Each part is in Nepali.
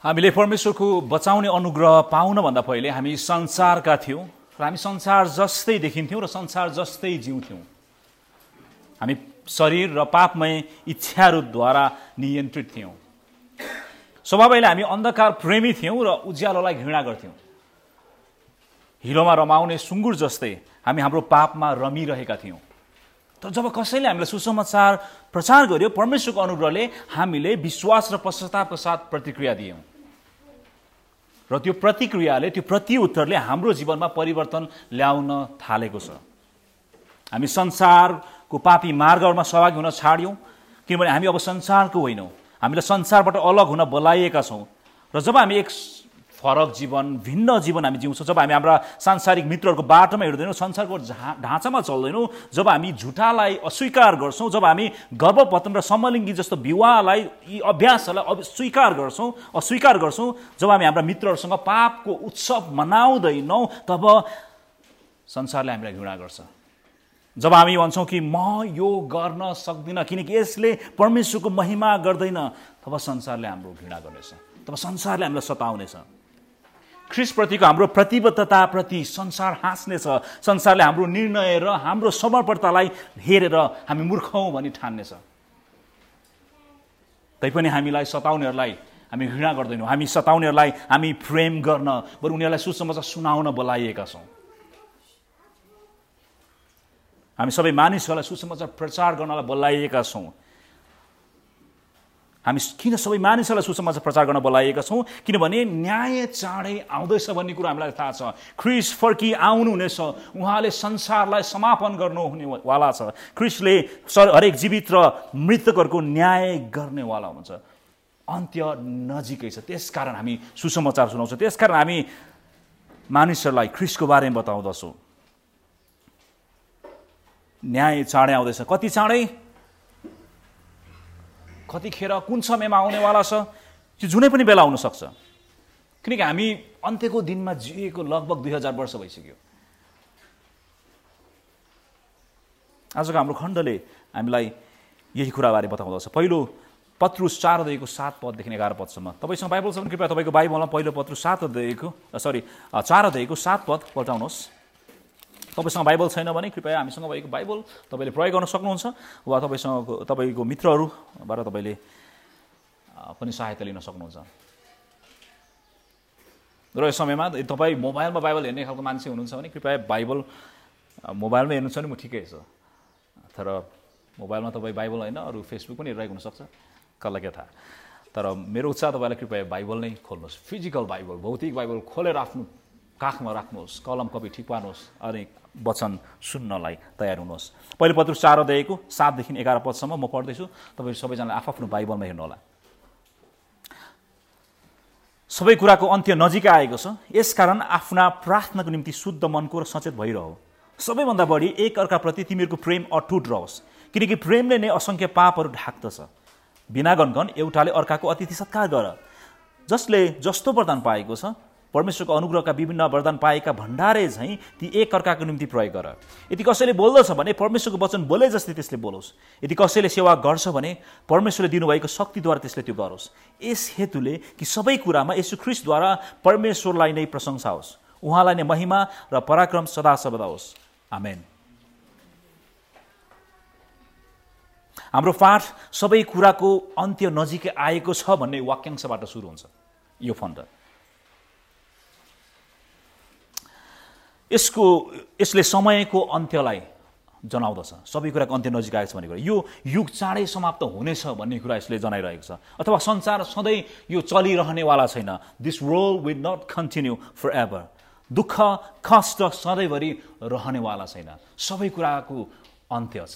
हामीले परमेश्वरको बचाउने अनुग्रह पाउनभन्दा पहिले हामी संसारका थियौँ र हामी संसार जस्तै देखिन्थ्यौँ र संसार जस्तै जिउँथ्यौँ। हामी शरीर र पापमय इच्छाहरूद्वारा नियन्त्रित थियौँ। स्वभावैले हामी अन्धकार प्रेमी थियौँ र उज्यालोलाई घृणा गर्थ्यौँ। हिलोमा रमाउने सुँगुर जस्तै हामी हाम्रो पापमा रमिरहेका थियौँ। तर जब कसैले हामीलाई सुसमाचार प्रचार गर्यो, परमेश्वरको अनुग्रहले हामीले विश्वास र पश्चातापका साथ प्रतिक्रिया दियौँ र त्यो प्रतिक्रियाले, त्यो प्रतिउत्तरले हाम्रो जीवनमा परिवर्तन ल्याउन थालेको छ। हामी संसारको पापी मार्गहरूमा सहभागी हुन छाड्यौँ, किनभने हामी अब संसारको होइनौँ। हामीलाई संसारबाट अलग हुन बोलाइएका छौँ र जब हामी एक फरक जीवन, भिन्न जीवन हामी जिउँछौँ, जब हामी हाम्रा सांसारिक मित्रहरूको बाटोमा हिँड्दैनौँ, संसारको ढाँचामा चल्दैनौँ, जब हामी झुटालाई अस्वीकार गर्छौँ, जब हामी गर्भपतन र समलिङ्गी जस्तो विवाहलाई, यी अभ्यासहरूलाई अस्वीकार गर्छौँ, जब हामी हाम्रा मित्रहरूसँग पापको उत्सव मनाउँदैनौँ, तब संसारले हामीलाई घृणा गर्छ। जब हामी भन्छौँ कि म यो गर्न सक्दिनँ किनकि यसले परमेश्वरको महिमा गर्दैन, तब संसारले हाम्रो घृणा गर्नेछ, तब संसारले हामीलाई सताउनेछ। ख्रीष्टप्रतिको हाम्रो प्रतिबद्धताप्रति संसार हाँस्नेछ। संसारले हाम्रो निर्णय र हाम्रो समर्पणतालाई हेरेर हामी मूर्ख हौँ भनी ठान्नेछ। तैपनि हामीलाई सताउनेहरूलाई हामी घृणा गर्दैनौँ। हामी सताउनेहरूलाई हामी प्रेम गर्न, बरु उनीहरूलाई सुसमाचार सुनाउन बोलाइएका छौँ। हामी सबै मानिसहरूलाई सुसमाचार प्रचार गर्नलाई बोलाइएका छौँ। हामी किन सबै मानिसहरूलाई सुसमाचार प्रचार गर्न बोलाइएका छौँ? किनभने न्याय चाँडै आउँदैछ भन्ने कुरा हामीलाई थाहा छ। ख्रीष्ट फर्की आउनुहुनेछ, उहाँले संसारलाई समापन गर्नुहुनेवाला छ। ख्रीष्टले हरेक जीवित र मृतकहरूको न्याय गर्नेवाला हुनुहुन्छ। अन्त्य नजिकै छ, त्यसकारण हामी सुसमाचार सुनाउँछौँ, त्यसकारण हामी मानिसहरूलाई ख्रीष्टको बारेमा बताउँदछौँ। न्याय चाँडै आउँदैछ। कति चाँडै, कतिखेर, कुन समयमा आउनेवाला छ, त्यो जुनै पनि बेला हुनसक्छ। किनकि हामी अन्त्यको दिनमा जिएको लगभग 2000 वर्ष भइसक्यो। आजको हाम्रो खण्डले हामीलाई यही कुराबारे बताउँदछ। पहिलो पत्रुस 4:7 देखि 11 तपाईसँग बाइबल छ भने कृपया तपाईँको बाइबलमा पहिलो पत्रुस 4:7 पल्टाउनुहोस्। तपाईसँग बाइबल छैन भने कृपया हामीसँग भएको बाइबल तपाईँले प्रयोग गर्न सक्नुहुन्छ, वा तपाईँको मित्रहरूबाट तपाईँले पनि सहायता लिन सक्नुहुन्छ। र यस समयमा तपाईँ मोबाइलमा बाइबल हेर्ने खालको मान्छे हुनुहुन्छ भने कृपया बाइबल मोबाइलमा हेर्नुहुन्छ भने म ठिकै छ, तर मोबाइलमा तपाईँ बाइबल होइन अरू फेसबुक पनि हेरिरहेको हुनसक्छ, कसलाई के थाहा। तर मेरो उत्साह तपाईँलाई कृपया बाइबल नै खोल्नुहोस्। फिजिकल बाइबल, भौतिक बाइबल खोलेर आफ्नो काखमा राख्नुहोस्, कलम कपी ठिक पार्नुहोस् अनि वचन सुन्नलाई तयार हुनुहोस्। पहिलो पत्रुस 4:7 देखि 11 म पढ्दैछु। तपाईँ सबैजनाले आफ्नो बाइबलमा हेर्नुहोला। सबै कुराको अन्त्य नजिकै आएको छ, यसकारण आफ्ना प्रार्थनाको निम्ति शुद्ध मनको र सचेत भइरह। सबैभन्दा बढी एक अर्काप्रति तिमीहरूको प्रेम अटुट रहोस्, किनकि प्रेमले नै असङ्ख्य पापहरू ढाक्दछ। बिना गनगन एउटाले अर्काको अतिथि सत्कार गर। जसले जस्तो वरदान पाएको छ, परमेश्वरको अनुग्रहका विभिन्न वरदान पाएका भण्डारे झैँ ती एक अर्काको निम्ति प्रयोग गर। यदि कसैले बोल्दछ भने परमेश्वरको वचन बोले जस्तै त्यसले बोलोस्। यदि कसैले सेवा गर्छ भने परमेश्वरले दिनुभएको शक्तिद्वारा त्यसले त्यो गरोस्। यस हेतुले कि सबै कुरामा येशू ख्रीष्टद्वारा परमेश्वरलाई नै प्रशंसा होस्, उहाँलाई नै महिमा र पराक्रम सदा सर्वदा होस्। आमेन। हाम्रो पाठ सबै कुराको अन्त्य नजिकै आएको छ भन्ने वाक्यांशबाट सुरु हुन्छ। यो खण्ड यसले समयको अन्त्यलाई जनाउँदछ। सबै कुराको अन्त्य नजिक आएको छ भन्ने कुरा, यो युग चाँडै समाप्त हुनेछ भन्ने कुरा यसले जनाइरहेको छ। अथवा संसार सधैँ यो चलिरहनेवाला छैन। This world will not continue forever. दुःख कष्ट सधैँभरि रहनेवाला छैन। सबै कुराको अन्त्य छ।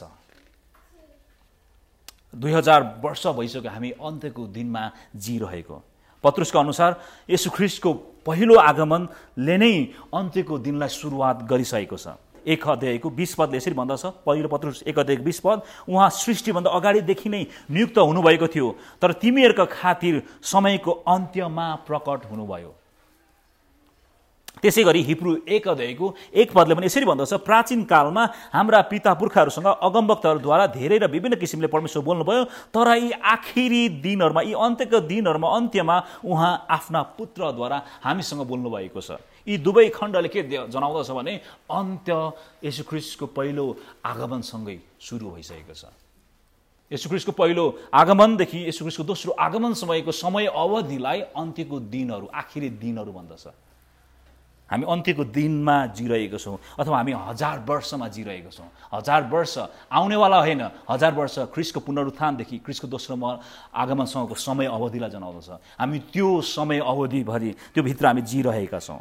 2000 वर्ष भइसक्यो हामी अन्त्यको दिनमा जिरहेको। पत्रुसका अनुसार येशू ख्रीष्टको पहिलो आगमनले नै अन्त्यको दिनलाई सुरुवात गरिसकेको छ। 1:20 यसरी भन्दछ, पहिलो पत्रुस 1:20, उहाँ सृष्टिभन्दा अगाडिदेखि नै नियुक्त हुनुभएको थियो, तर तिमीहरूका खातिर समयको अन्त्यमा प्रकट हुनुभयो। त्यसै गरी हिब्रू 1 अध्यायको 1 पदले पनि यसरी भन्दछ, प्राचीन कालमा हाम्रा पिता पुर्खाहरूसँग अगमवक्ताहरूद्वारा धेरै र विभिन्न किसिमले परमेश्वर बोल्नुभयो, तर यी आखिरी दिनहरूमा, यी अन्त्यको दिनहरूमा अन्त्यमा उहाँ आफ्ना पुत्रद्वारा हामीसँग बोल्नुभएको छ। यी दुवै खण्डले के जनाउँदछ भने अन्त्य येशूख्रीष्टको पहिलो आगमनसँगै सुरु भइसकेको छ। येशूख्रीष्टको पहिलो आगमनदेखि येशूख्रीष्टको दोस्रो आगमनसम्मको समय अवधिलाई अन्त्यको दिनहरू, आखिरी दिनहरू भन्दछ। हामी अन्त्यको दिनमा जिरहेको छौँ, अथवा हामी 1000 वर्षमा जिरहेको छौँ। 1000 वर्ष आउनेवाला होइन, 1000 वर्ष ख्रीष्टको पुनरुत्थानदेखि ख्रीष्टको दोस्रो आगमनसँगको समय अवधिलाई जनाउँदछ। हामी त्यो समय अवधिभरि त्यो भित्र हामी जिरहेका छौँ।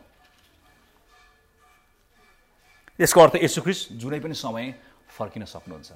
यसको अर्थ येशूख्रीष्ट जुनै पनि समय फर्किन सक्नुहुन्छ।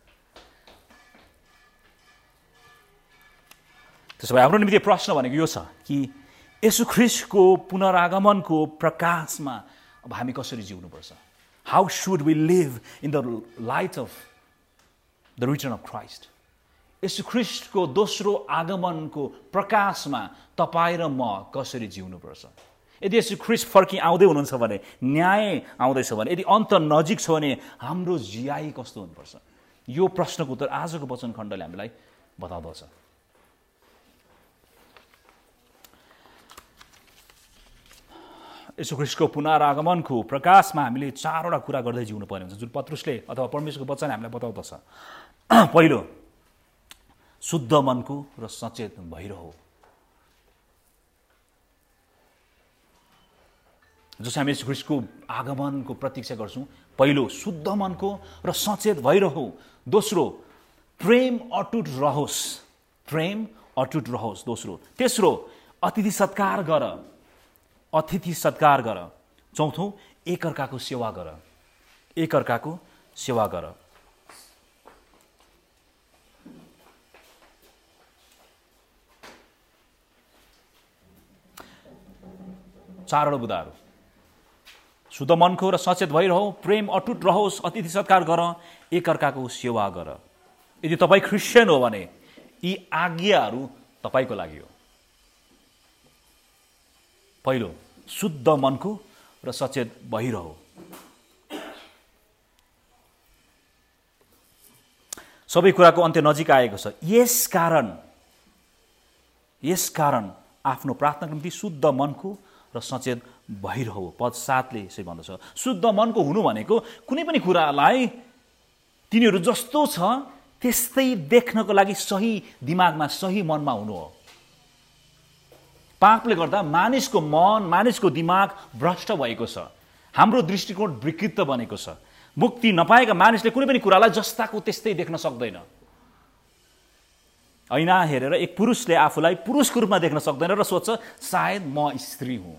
त्यसो भए हाम्रो निम्ति प्रश्न भनेको यो छ कि येशूख्रीष्टको पुनरागमनको प्रकाशमा अब हामी कसरी जिउनुपर्छ? How should we live in the light of the return of Christ? येशूख्रीष्टको दोस्रो आगमनको प्रकाशमा तपाईँ र म कसरी जिउनुपर्छ? यदि येशूख्रीष्ट फर्की आउँदै हुनुहुन्छ भने, न्याय आउँदैछ भने, यदि अन्त नजिक छ भने हाम्रो जियाई कस्तो हुनुपर्छ? यो प्रश्नको उत्तर आजको वचन खण्डले हामीलाई बताउँदछ। येशूख्रीष्टको पुनरागमनको प्रकाशमा हामीले 4वटा कुरा गर्दै जिउनु पर्ने हुन्छ, जुन पत्रुसले अथवा परमेश्वरको वचन हामीलाई बताउँदछ। पहिलो, शुद्ध मनको र सचेत भइरहौ। जसै हामी येशूख्रीष्टको आगमनको प्रतीक्षा गर्छौँ, पहिलो शुद्ध मनको र सचेत भइरहौ। दोस्रो, प्रेम अटुट रहोस्, प्रेम अटुट रहोस्। दोस्रो, तेस्रो, अतिथि सत्कार गर, अतिथि सत्कार गर। चौथो, एकअर्काको सेवा गर, एकअर्काको सेवा गर। चारवटा बुदाहरू, शुद्ध मनको र सचेत भइरहौ, प्रेम अटुट रहोस्, अतिथि सत्कार गर, एकअर्काको सेवा गर। यदि तपाईँ क्रिस्चियन हो भने यी आज्ञाहरू तपाईँको लागि हो। पहिलो, शुद्ध मनको र सचेत भइरहौ। सबै कुराको अन्त्य नजिक आएको छ। यसकारण आफ्नो प्रार्थनाको निम्ति शुद्ध मनको र सचेत भइरहौ। पद 7ले यसै भन्दछ, शुद्ध मनको हुनु भनेको कुनै पनि कुरालाई तिनीहरू जस्तो छ त्यस्तै देख्नको लागि सही दिमागमा, सही मनमा हुनु हो। पापले गर्दा मानिसको मन, मानिसको दिमाग भ्रष्ट भएको छ। हाम्रो दृष्टिकोण विकृत बनेको छ। मुक्ति नपाएका मानिसले कुनै पनि कुरालाई जस्ताको त्यस्तै देख्न सक्दैन। ऐना हेरेर एक पुरुषले आफूलाई पुरुषको रूपमा देख्न सक्दैन र सोच्छ सायद म स्त्री हुँ।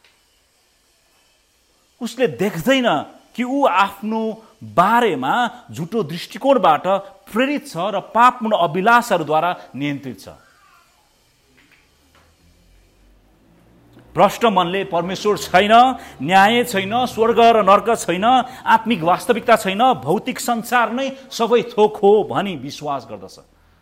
उसले देख्दैन कि ऊ आफ्नो बारेमा झुटो दृष्टिकोणबाट प्रेरित छ र पापपूर्ण अभिलाषहरूद्वारा नियन्त्रित छ। भ्रष्ट मनले परमेश्वर छैन, न्याय छैन, स्वर्ग र नर्क छैन, आत्मिक वास्तविकता छैन, भौतिक संसार नै सबै थोक हो भनी विश्वास गर्दछ।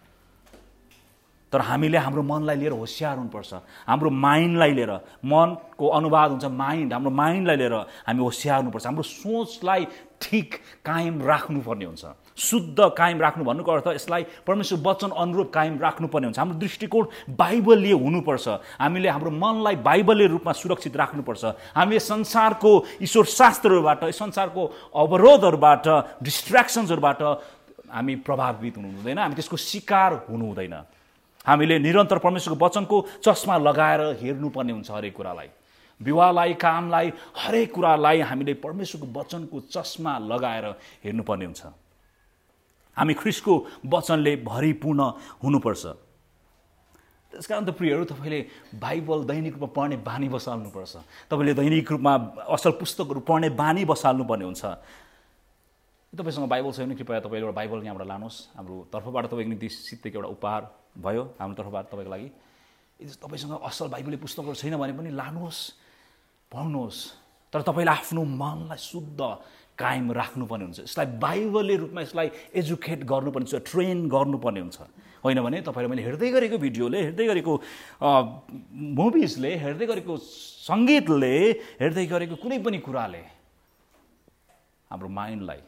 तर हामीले हाम्रो मनलाई लिएर होशियार हुनुपर्छ। हाम्रो माइन्डलाई लिएर, मनको अनुवाद हुन्छ माइन्ड, हाम्रो माइन्डलाई लिएर हामी होशियार हुनुपर्छ। हाम्रो सोचलाई ठिक कायम राख्नुपर्ने हुन्छ। शुद्ध कायम राख्नु भन्नुको अर्थ यसलाई परमेश्वर वचन अनुरूप कायम राख्नुपर्ने हुन्छ। हाम्रो दृष्टिकोण बाइबलीय हुनुपर्छ। हामीले हाम्रो मनलाई बाइबलीय रूपमा सुरक्षित राख्नुपर्छ। हामीले संसारको ईश्वर शास्त्रहरूबाट, संसारको अवरोधहरूबाट, डिस्ट्र्याक्सन्सहरूबाट हामी प्रभावित हुनु हुँदैन। हामी त्यसको शिकार हुनु हुँदैन। हामीले निरन्तर परमेश्वरको वचनको चस्मा लगाएर हेर्नुपर्ने हुन्छ। हरेक कुरालाई, विवाहलाई, कामलाई, हरेक कुरालाई हामीले परमेश्वरको वचनको चस्मा लगाएर हेर्नुपर्ने हुन्छ। हामी ख्रीष्टको वचनले भरिपूर्ण हुनुपर्छ। त्यसकारण त प्रियहरू, तपाईँले बाइबल दैनिक रूपमा पढ्ने बानी बसाल्नुपर्छ। तपाईँले दैनिक रूपमा असल पुस्तकहरू पढ्ने बानी बसाल्नुपर्ने हुन्छ। तपाईँसँग बाइबल छैन, कृपया तपाईँले एउटा बाइबल यहाँबाट लानुहोस्। हाम्रो तर्फबाट तपाईँको निम्ति सित्तैको एउटा उपहार भयो हाम्रो तर्फबाट तपाईँको लागि। यदि तपाईँसँग असल बाइबलले पुस्तकहरू छैन भने पनि लानुहोस्, पढ्नुहोस्। तर तपाईँले आफ्नो मनलाई शुद्ध कायम राख्नुपर्ने हुन्छ। यसलाई बाइबलले रूपमा यसलाई एजुकेट गर्नुपर्ने हुन्छ, ट्रेन गर्नुपर्ने हुन्छ। होइन भने तपाईँले मैले हेर्दै गरेको भिडियोले, हेर्दै गरेको मुभिजले, हेर्दै गरेको सङ्गीतले, हेर्दै गरेको कुनै पनि कुराले हाम्रो माइन्डलाई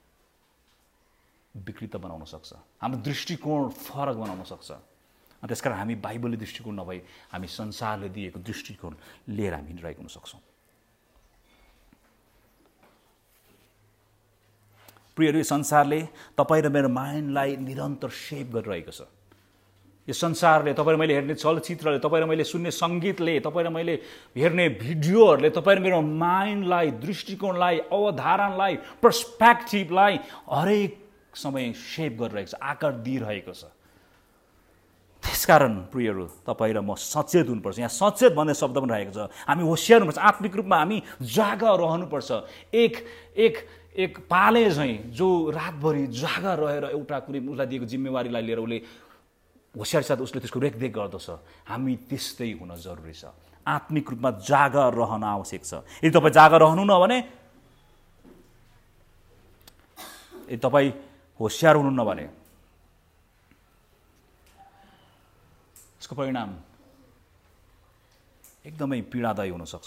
विकृत बनाउन सक्छ, हाम्रो दृष्टिकोण फरक बनाउन सक्छ। अनि त्यसकारण हामी बाइबलले दृष्टिकोण नभई हामी संसारले दिएको दृष्टिकोण लिएर हामी हिँडिरहेको हुन सक्छौँ। प्रियहरू, यो संसारले तपाईँ र मेरो माइन्डलाई निरन्तर सेभ गरिरहेको छ। यो संसारले, तपाईँ र मैले हेर्ने चलचित्रले, तपाईँ र मैले सुन्ने सङ्गीतले, तपाईँ र मैले हेर्ने भिडियोहरूले तपाईँ र मेरो माइन्डलाई, दृष्टिकोणलाई, अवधारणालाई, पर्सपेक्टिभलाई हरेक समय सेभ गरिरहेको छ, आकार दिइरहेको छ। त्यसकारण प्रियहरू, तपाईँ र म सचेत हुनुपर्छ। यहाँ सचेत भन्ने शब्द पनि रहेको छ। हामी होसियार हुनुपर्छ, आत्मिक रूपमा हामी जागा रहनुपर्छ। एक पाले झैँ जो रातभरि जागा रहेर एउटा कुनै उसलाई दिएको जिम्मेवारीलाई लिएर उसले होसियार साथ उसले त्यसको रेखदेख गर्दछ। हामी त्यस्तै हुन जरुरी छ। आत्मिक रूपमा जागा रहन आवश्यक छ। यदि तपाईँ जागा रहनुहुन्न भने, यदि तपाईँ होसियार हुनुहुन्न भने यसको परिणाम एकदमै पीडादायी हुनसक्छ।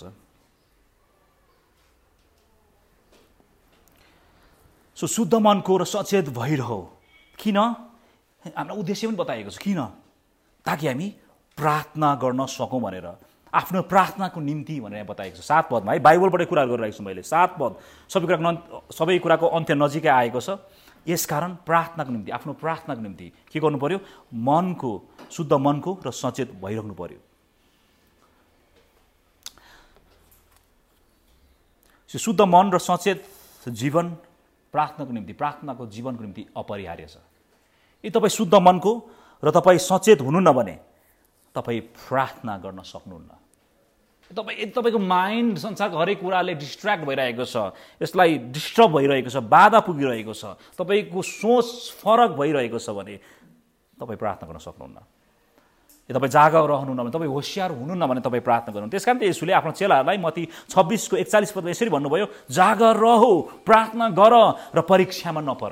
सो शुद्ध मनको र सचेत भइरहौ। किन? हाम्रो उद्देश्य पनि बताएको छ। किन? ताकि हामी प्रार्थना गर्न सकौँ भनेर, आफ्नो प्रार्थनाको निम्ति भनेर यहाँ बताएको छ। 7 पदमा है, बाइबलबाटै कुरा गरिरहेको छु मैले। 7 पद, सबै कुराको अन्त्य नजिकै आएको छ। यसकारण प्रार्थनाको निम्ति, आफ्नो प्रार्थनाको निम्ति के गर्नु पर्यो? शुद्ध मनको र सचेत भइराख्नु पर्यो। शुद्ध मन र सचेत जीवन प्रार्थनाको निम्ति, प्रार्थनाको जीवनको निम्ति अपरिहार्य छ। यदि तपाईँ शुद्ध मनको र तपाईँ सचेत हुनुहुन्न भने तपाईँ प्रार्थना गर्न सक्नुहुन्न। तपाईँको माइन्ड संसारको हरेक कुराले डिस्ट्र्याक्ट भइरहेको छ, यसलाई डिस्टर्ब भइरहेको छ, बाधा पुगिरहेको छ, तपाईँको सोच फरक भइरहेको छ भने तपाईँ प्रार्थना गर्न सक्नुहुन्न। यदि तपाईँ जागा रहनुहुन्न भने, तपाईँ होसियार हुनुहुन्न भने तपाईँ प्रार्थना गर्नु। त्यस कारण यसुले आफ्नो चेलाहरूलाई मत्ती 26:41 पदमा यसरी भन्नुभयो, जागा रहो, प्रार्थना गर र परीक्षामा नपर।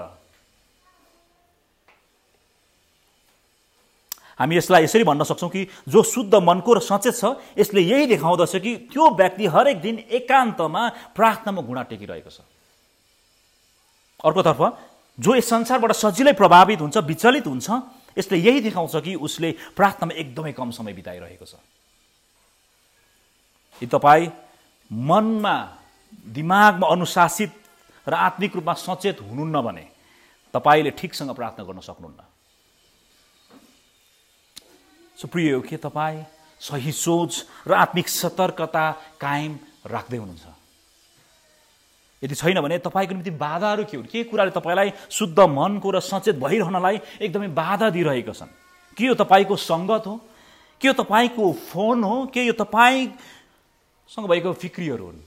हामी यसलाई यसरी भन्न सक्छौँ कि जो शुद्ध मनको र सचेत छ, यसले यही देखाउँदछ कि त्यो व्यक्ति हरेक दिन एकान्तमा प्रार्थनामा घुँडा टेकिरहेको छ। अर्कोतर्फ जो यस संसारबाट सजिलै प्रभावित हुन्छ, विचलित हुन्छ, यसले यही देखाउँछ कि उसले प्रार्थनामा एकदमै कम समय बिताइरहेको छ। यदि तपाईँ मनमा, दिमागमा अनुशासित र आत्मिक रूपमा सचेत हुनुहुन्न भने तपाईँले ठिकसँग प्रार्थना गर्न सक्नुहुन्न। प्रिय हो कि तपाईँ सही सोच र आत्मिक सतर्कता कायम राख्दै हुनुहुन्छ? यदि छैन भने तपाईँको निम्ति बाधाहरू के हुन्? के कुराले तपाईँलाई शुद्ध मनको र सचेत भइरहनलाई एकदमै बाधा दिइरहेका छन्? के यो तपाईँको सङ्गत हो? के यो तपाईँको फोन हो? के यो तपाईँसँग भएको फिक्रीहरू हुन्?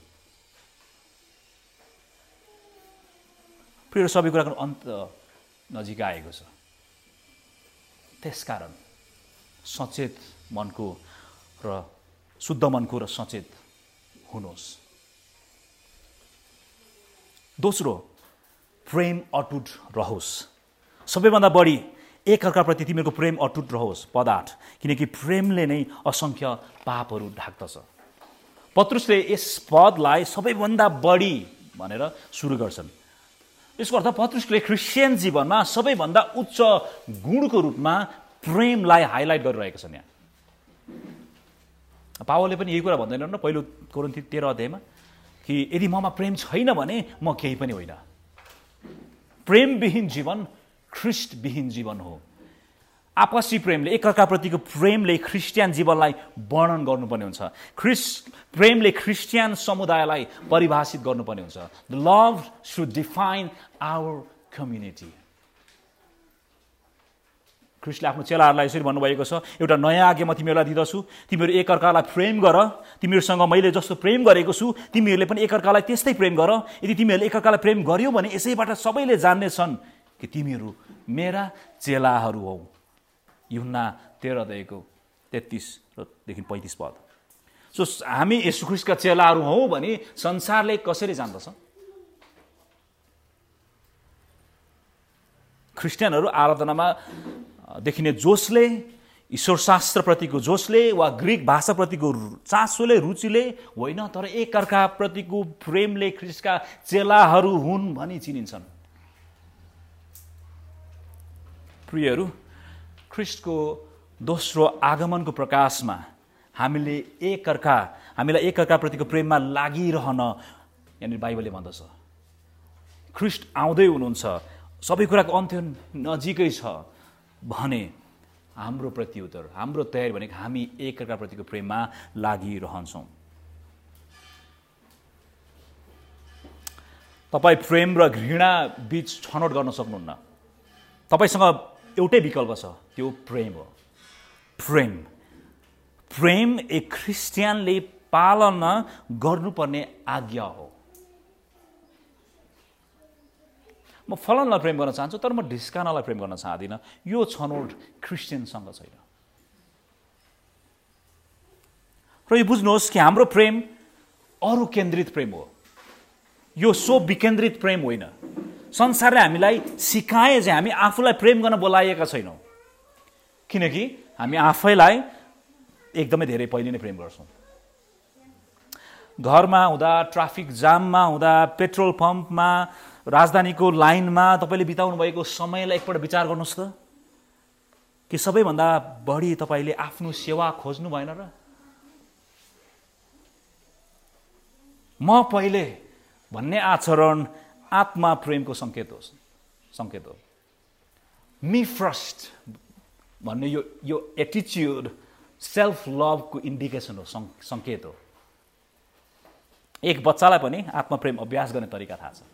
प्रिय, सबै कुराको अन्त नजिक आएको छ। त्यसकारण सचेत मनको र शुद्ध मनको र सचेत हुनुहोस्। दोस्रो, प्रेम अटुट रहोस्। सबैभन्दा बढी एकअर्काप्रति तिमीहरूको प्रेम अटुट रहोस्। पद 8, किनकि प्रेमले नै असंख्य पापहरू ढाक्दछ। पत्रुसले यस पदलाई सबैभन्दा बढी भनेर सुरु गर्छन्। यसको अर्थ पत्रुसले क्रिस्चियन जीवनमा सबैभन्दा उच्च गुणको रूपमा प्रेमलाई हाइलाइट गरिरहेका छन्। यहाँ पावलले पनि यही कुरा भन्दैनन् र पहिलो कोरिन्थी 13 अध्यायमा कि यदि ममा प्रेम छैन भने म केही पनि होइन। प्रेमविहीन जीवन ख्रिस्टविहीन जीवन हो। आपसी प्रेमले, एकअर्काप्रतिको प्रेमले क्रिस्चियन जीवनलाई वर्णन गर्नुपर्ने हुन्छ। प्रेमले क्रिस्चियन समुदायलाई परिभाषित गर्नुपर्ने हुन्छ। The love should define our community. ख्रिस्टले आफ्नो चेलाहरूलाई यसरी भन्नुभएको छ, एउटा नयाँ आज्ञा म तिमीहरूलाई दिँदछु, तिमीहरू एकअर्कालाई प्रेम गर। तिमीहरूसँग मैले जस्तो प्रेम गरेको छु तिमीहरूले पनि एकअर्कालाई त्यस्तै प्रेम गर। यदि तिमीहरूले एकअर्कालाई प्रेम गर्यौ भने यसैबाट सबैले जान्नेछन् कि तिमीहरू मेरा चेलाहरू हौ। यूहन्ना 13 अध्यायको 33देखि 35 पद। सो हामी येशू ख्रिस्टका चेलाहरू हौ भने संसारले कसरी जान्दछ? क्रिस्चियनहरू आराधनामा देखिने जोसले, ईश्वरशास्त्रप्रतिको जोसले वा ग्रिक भाषाप्रतिको चासोले, रुचिले होइन, तर एकअर्काप्रतिको प्रेमले ख्रिस्टका चेलाहरू हुन् भनी चिनिन्छन्। प्रियहरू, ख्रिस्टको दोस्रो आगमनको प्रकाशमा हामीलाई एकअर्काप्रतिको प्रेममा लागिरहन, यहाँनिर बाइबलले भन्दछ ख्रिस्ट आउँदै हुनुहुन्छ, सबै कुराको अन्त्य नजिकै छ भने हाम्रो प्रत्युत्तर, हाम्रो तयारी भनेको हामी एकअर्काप्रतिको प्रेममा लागिरहन्छौँ। तपाईँ प्रेम र घृणा बीच छनौट गर्न सक्नुहुन्न। तपाईँसँग एउटै विकल्प छ, त्यो प्रेम हो। प्रेम एक क्रिस्चियनले पालना गर्नुपर्ने आज्ञा हो। म फलानलाई प्रेम गर्न चाहन्छु तर म ढिस्कानालाई प्रेम गर्न चाहदिनँ, यो छनौट क्रिस्चियनसँग छैन। र यो बुझ्नुहोस् कि हाम्रो प्रेम अरू केन्द्रित प्रेम हो, यो सो विकेन्द्रित प्रेम होइन। संसारले हामीलाई सिकाए चाहिँ हामी आफूलाई प्रेम गर्न बोलाइएका छैनौँ, किनकि हामी आफैलाई एकदमै धेरै पहिले नै प्रेम गर्छौँ। घरमा हुँदा, ट्राफिक जाममा हुँदा, पेट्रोल पम्पमा, राजधानीको लाइनमा तपाईँले बिताउनु भएको समयलाई एकपल्ट विचार गर्नुहोस् त, कि सबैभन्दा बढी तपाईँले आफ्नो सेवा खोज्नु भएन र? म पहिले भन्ने आचरण आत्मा प्रेमको सङ्केत हो। मी फर्स्ट भन्ने यो एटिच्युड सेल्फ लभको इन्डिकेसन हो, सङ्केत हो। एक बच्चालाई पनि आत्मा प्रेम अभ्यास गर्ने तरिका थाहा छ।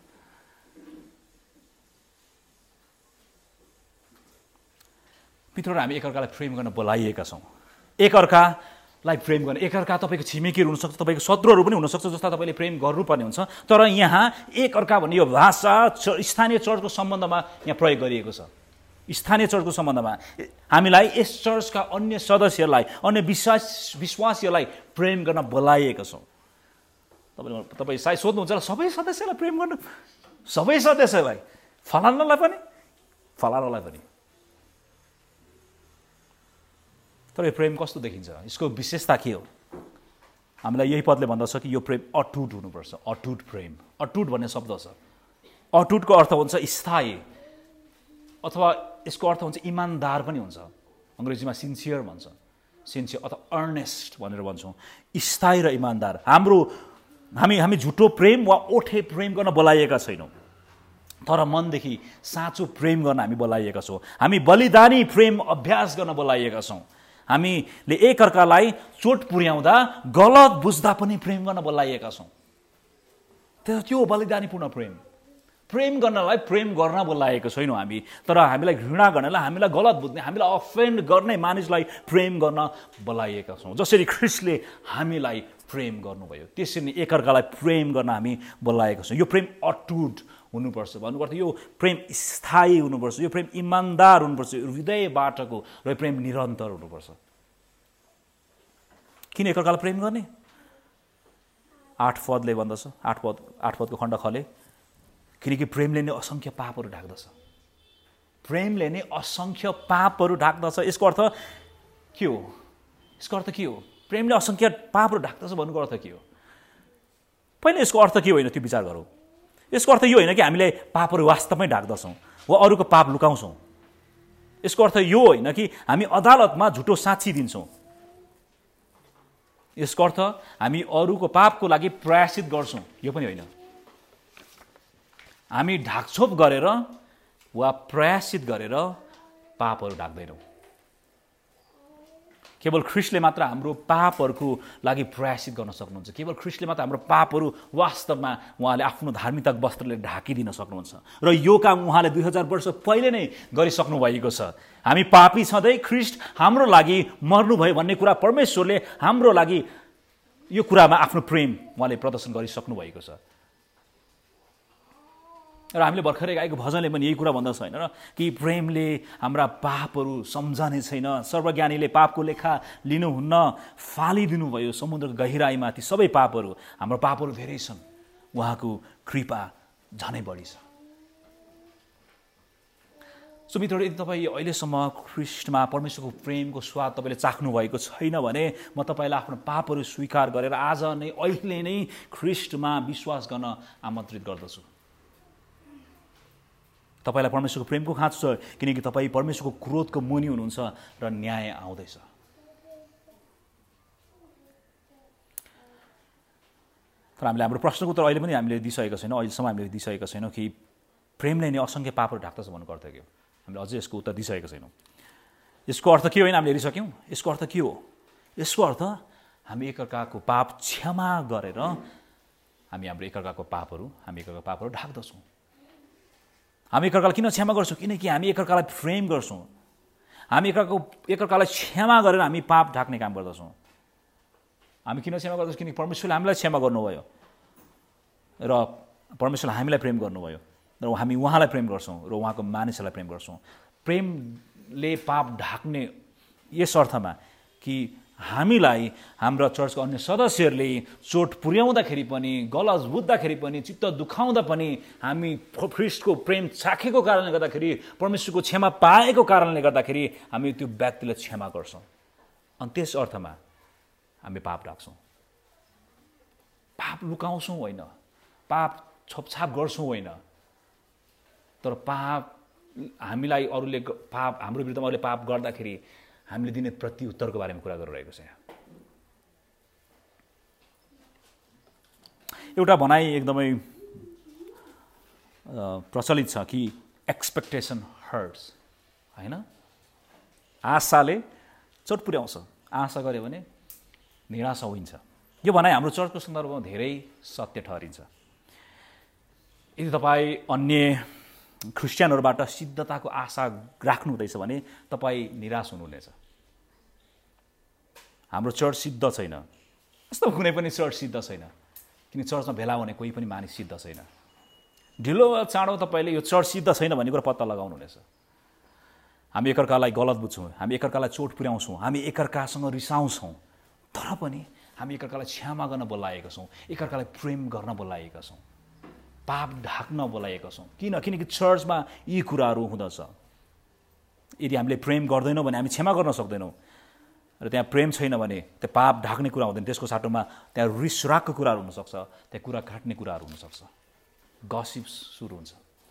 मित्रहरू, हामी एकअर्कालाई प्रेम गर्न बोलाइएका छौँ। एकअर्कालाई प्रेम गर्ने, एकअर्का तपाईँको छिमेकीहरू हुनसक्छ, तपाईँको शत्रुहरू पनि हुनसक्छ जसलाई तपाईँले प्रेम गर्नुपर्ने हुन्छ। तर यहाँ एकअर्का भन्ने यो भाषा स्थानीय चर्चको सम्बन्धमा यहाँ प्रयोग गरिएको छ। स्थानीय चर्चको सम्बन्धमा हामीलाई यस चर्चका अन्य सदस्यहरूलाई, अन्य विश्वासीहरूलाई प्रेम गर्न बोलाइएका छौँ। तपाईँ सायद सोध्नुहुन्छ होला, सबै सदस्यलाई प्रेम गर्नु? सबै सदस्यलाई, फलानालाई पनि। तर यो प्रेम कस्तो देखिन्छ? यसको विशेषता के हो? हामीलाई यही पदले भन्दछ कि यो प्रेम अटुट हुनुपर्छ। अटुट प्रेम, अटुट भन्ने शब्द छ। अटुटको अर्थ हुन्छ स्थायी, अथवा यसको अर्थ हुन्छ इमान्दार पनि हुन्छ। अङ्ग्रेजीमा सिन्सियर भन्छ, सिन्सियर अथवा अर्नेस्ट भनेर भन्छौँ। स्थायी र इमान्दार। हामी झुटो प्रेम वा ओठे प्रेम गर्न बोलाइएका छैनौँ, तर मनदेखि साँचो प्रेम गर्न हामी बोलाइएका छौँ। हामी बलिदानी प्रेम अभ्यास गर्न बोलाइएका छौँ। हामीले एकअर्कालाई चोट पुर्याउँदा, गलत बुझ्दा पनि प्रेम गर्न बोलाइएका छौँ। त्यो बलिदानीपूर्ण प्रेम गर्नलाई प्रेम गर्न बोलाएको छैनौँ हामी, तर हामीलाई घृणा गर्नेलाई, हामीलाई गलत बुझ्ने, हामीलाई अफेन्ड गर्ने मानिसलाई प्रेम गर्न बोलाइएका छौँ। जसरी ख्रिस्टले हामीलाई प्रेम गर्नुभयो, त्यसरी नै एकअर्कालाई प्रेम गर्न हामी बोलाएका छौँ। यो प्रेम अटुट हुनुपर्छ, भन्नुपर्छ यो प्रेम स्थायी हुनुपर्छ, यो प्रेम इमान्दार हुनुपर्छ, हृदयबाटको, र यो प्रेम निरन्तर हुनुपर्छ। किन एकअर्कालाई प्रेम गर्ने? 8 पदले भन्दछ, 8 पदको खण्ड खले, किनकि प्रेमले नै असङ्ख्य पापहरू ढाक्दछ। प्रेमले नै असङ्ख्य पापहरू ढाक्दछ। यसको अर्थ के हो? प्रेमले असङ्ख्य पापहरू ढाक्दछ भन्नुको अर्थ के हो? पहिला यसको अर्थ के होइन त्यो विचार गरौँ। यसको अर्थ यो होइन कि हामीले पापहरू वास्तवमै ढाक्दछौँ वा अरूको पाप लुकाउँछौँ। यसको अर्थ यो होइन कि हामी अदालतमा झुटो साक्षी दिन्छौँ। यसको अर्थ हामी अरूको पापको लागि प्रायश्चित गर्छौँ, यो पनि होइन। हामी ढाकछोप गरेर वा प्रायश्चित गरेर पापहरू ढाक्दैनौँ। केवल ख्रिस्टले मात्र हाम्रो पापहरूको लागि प्रायश्चित गर्न सक्नुहुन्छ। केवल ख्रिस्टले मात्र हाम्रो पापहरू वास्तवमा उहाँले आफ्नो धार्मिक वस्त्रले ढाकिदिन सक्नुहुन्छ, र यो काम उहाँले 2000 वर्ष पहिले नै गरिसक्नु भएको छ। हामी पापी छँदै ख्रिस्ट हाम्रो लागि मर्नुभयो भन्ने कुरा परमेश्वरले हाम्रो लागि यो कुरामा आफ्नो प्रेम उहाँले प्रदर्शन गरिसक्नु भएको छ। र हामीले भर्खरै गाएको भजनले पनि यही कुरा भन्दछ होइन र, कि प्रेमले हाम्रा पापहरू सम्झने छैन। सर्वज्ञानीले पापको लेखा लिनुहुन्न, फालिदिनु भयो समुद्रको गहिराईमा ती सबै पापहरू। हाम्रो पापहरू धेरै छन्, उहाँको कृपा झनै बढी छ। सो मित्रहरू, यदि तपाईँ अहिलेसम्म ख्रीष्टमा परमेश्वरको प्रेमको स्वाद तपाईँले चाख्नु भएको छैन भने म तपाईँलाई आफ्नो पापहरू स्वीकार गरेर आज नै अहिले नै ख्रीष्टमा विश्वास गर्न आमन्त्रित गर्दछु। तपाईँलाई परमेश्वरको प्रेमको खाँचो छ, किनकि तपाईँ परमेश्वरको क्रोधको मुनि हुनुहुन्छ र न्याय आउँदैछ। तर हामीले हाम्रो प्रश्नको उत्तर अहिले पनि हामीले दिइसकेका छैनौँ, अहिलेसम्म हामीले दिइसकेका छैनौँ कि प्रेमले नै असङ्ख्य पापहरू ढाक्दछ भन्नु अर्थ के हो। हामीले अझै यसको उत्तर दिइसकेका छैनौँ। यसको अर्थ के हो होइन हामीले हेरिसक्यौँ। यसको अर्थ के हो? यसको अर्थ हामी एकअर्काको पाप क्षमा गरेर हामी हाम्रो एकअर्काको पापहरू ढाक्दछौँ। हामी एकअर्कालाई किन क्षमा गर्छौँ? किनकि हामी एकअर्कालाई प्रेम गर्छौँ। हामी एकअर्कालाई क्षमा गरेर हामी पाप ढाक्ने काम गर्दछौँ। हामी किन क्षमा गर्दछौँ? किनकि परमेश्वरले हामीलाई क्षमा गर्नुभयो र परमेश्वरले हामीलाई प्रेम गर्नुभयो र हामी उहाँलाई प्रेम गर्छौँ र उहाँको मानिसहरूलाई प्रेम गर्छौँ। प्रेमले पाप ढाक्ने यस अर्थमा कि हामीलाई हाम्रा चर्चको अन्य सदस्यहरूले चोट पुर्याउँदाखेरि पनि, गलत बुझ्दाखेरि पनि, चित्त दुखाउँदा पनि हामी ख्रीष्टको प्रेम चाखेको कारणले गर्दाखेरि, परमेश्वरको क्षमा पाएको कारणले गर्दाखेरि हामी त्यो व्यक्तिलाई क्षमा गर्छौँ। अनि त्यस अर्थमा हामी पाप ढाक्छौँ। पाप लुकाउँछौँ होइन, पाप छोपछाप गर्छौँ होइन, तर पाप हामीलाई अरूले हाम्रो विरुद्धमा अरूले पाप गर्दाखेरि हामीले दिने प्रत्युत्तरको बारेमा कुरा गरिरहेको छ। एउटा भनाइ एकदमै प्रचलित छ कि एक्सपेक्टेसन हर्ट्स, होइन? आशाले चोट पुर्याउँछ, आशा गऱ्यो भने निराशा हुन्छ। यो भनाइ हाम्रो चर्चको सन्दर्भमा धेरै सत्य ठहरिन्छ। यदि तपाईँ अन्य क्रिस्चियनहरूबाट सिद्धताको आशा राख्नु हुँदैछ भने तपाईँ निराश हुनुहुनेछ। हाम्रो चर्च सिद्ध छैन, यस्तो कुनै पनि चर्च सिद्ध छैन, किन चर्चमा भेला हुने कोही पनि मानिस सिद्ध छैन। ढिलो चाँडो तपाईँले यो चर्च सिद्ध छैन भन्ने कुरा पत्ता लगाउनुहुनेछ। हामी एकअर्कालाई गलत बुझ्छौँ, हामी एकअर्कालाई चोट पुर्याउँछौँ, हामी एकअर्कासँग रिसाउँछौँ, तर पनि हामी एकअर्कालाई क्षमा गर्न बोलाएका छौँ, एकअर्कालाई प्रेम गर्न बोलाएका छौँ, पाप ढाक्न बोलाएका छौँ। किनकि चर्चमा यी कुराहरू हुँदछ। यदि हामीले प्रेम गर्दैनौँ भने हामी क्षमा गर्न सक्दैनौँ, र त्यहाँ प्रेम छैन भने त्यो पाप ढाक्ने कुरा हुँदैन। त्यसको साटोमा त्यहाँ रिसरागको कुराहरू हुनसक्छ, त्यहाँ कुरा काट्ने कुराहरू हुनसक्छ, गसिप सुरु हुन्छ।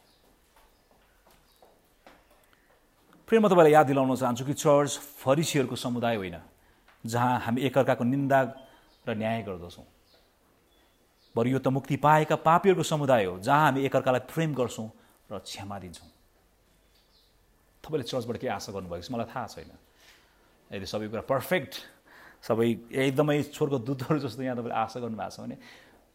फेरि म तपाईँलाई याद दिलाउन चाहन्छु कि चर्च फरिसीहरूको समुदाय होइन जहाँ हामी एकअर्काको निन्दा र न्याय गर्दछौँ, बरु यो त मुक्ति पाएका पापीहरूको समुदाय हो जहाँ हामी एकअर्कालाई प्रेम गर्छौँ र क्षमा दिन्छौँ। तपाईँले चर्चबाट के आशा गर्नुभएको छ मलाई थाहा छैन। यदि सबै कुरा पर्फेक्ट, सबै एकदमै स्वर्गको दूतहरू जस्तो यहाँ तपाईँले आशा गर्नुभएको छ भने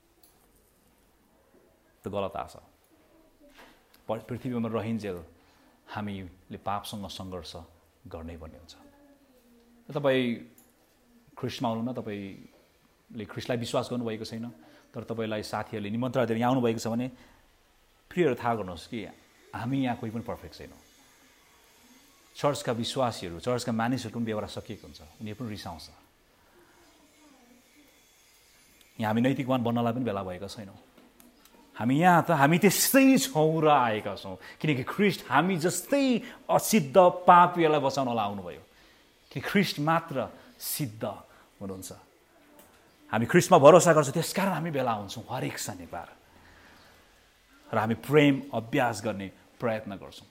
त गलत आशा। पृथ्वीमा रहिन्जेल हामीले पापसँग सङ्घर्ष गर्नै पर्ने हुन्छ। तपाईँ ख्रीष्टमा आउनु न, तपाईँले ख्रीष्टलाई विश्वास गर्नुभएको छैन, तर तपाईँलाई साथीहरूले निमन्त्रणा दिएर यहाँ आउनुभएको छ भने प्रियहरू थाहा गर्नुहोस् कि हामी यहाँ कोही पनि पर्फेक्ट छैनौँ। चर्चका विश्वासीहरू, चर्चका मानिसहरूको पनि व्यवहार सकिएको हुन्छ, उनीहरू पनि रिसाउँछ। यहाँ हामी नैतिकवान बन्नलाई पनि भेला भएका छैनौँ। हामी त्यस्तै छौँ र आएका छौँ, किनकि ख्रीष्ट हामी जस्तै असिद्ध पापीहरूलाई बचाउनलाई आउनुभयो। कि ख्रीष्ट मात्र सिद्ध हुनुहुन्छ। हामी ख्रीष्टमा भरोसा गर्छौँ, त्यसकारण हामी भेला हुन्छौँ हरेक शनिबार र हामी प्रेम अभ्यास गर्ने प्रयत्न गर्छौँ।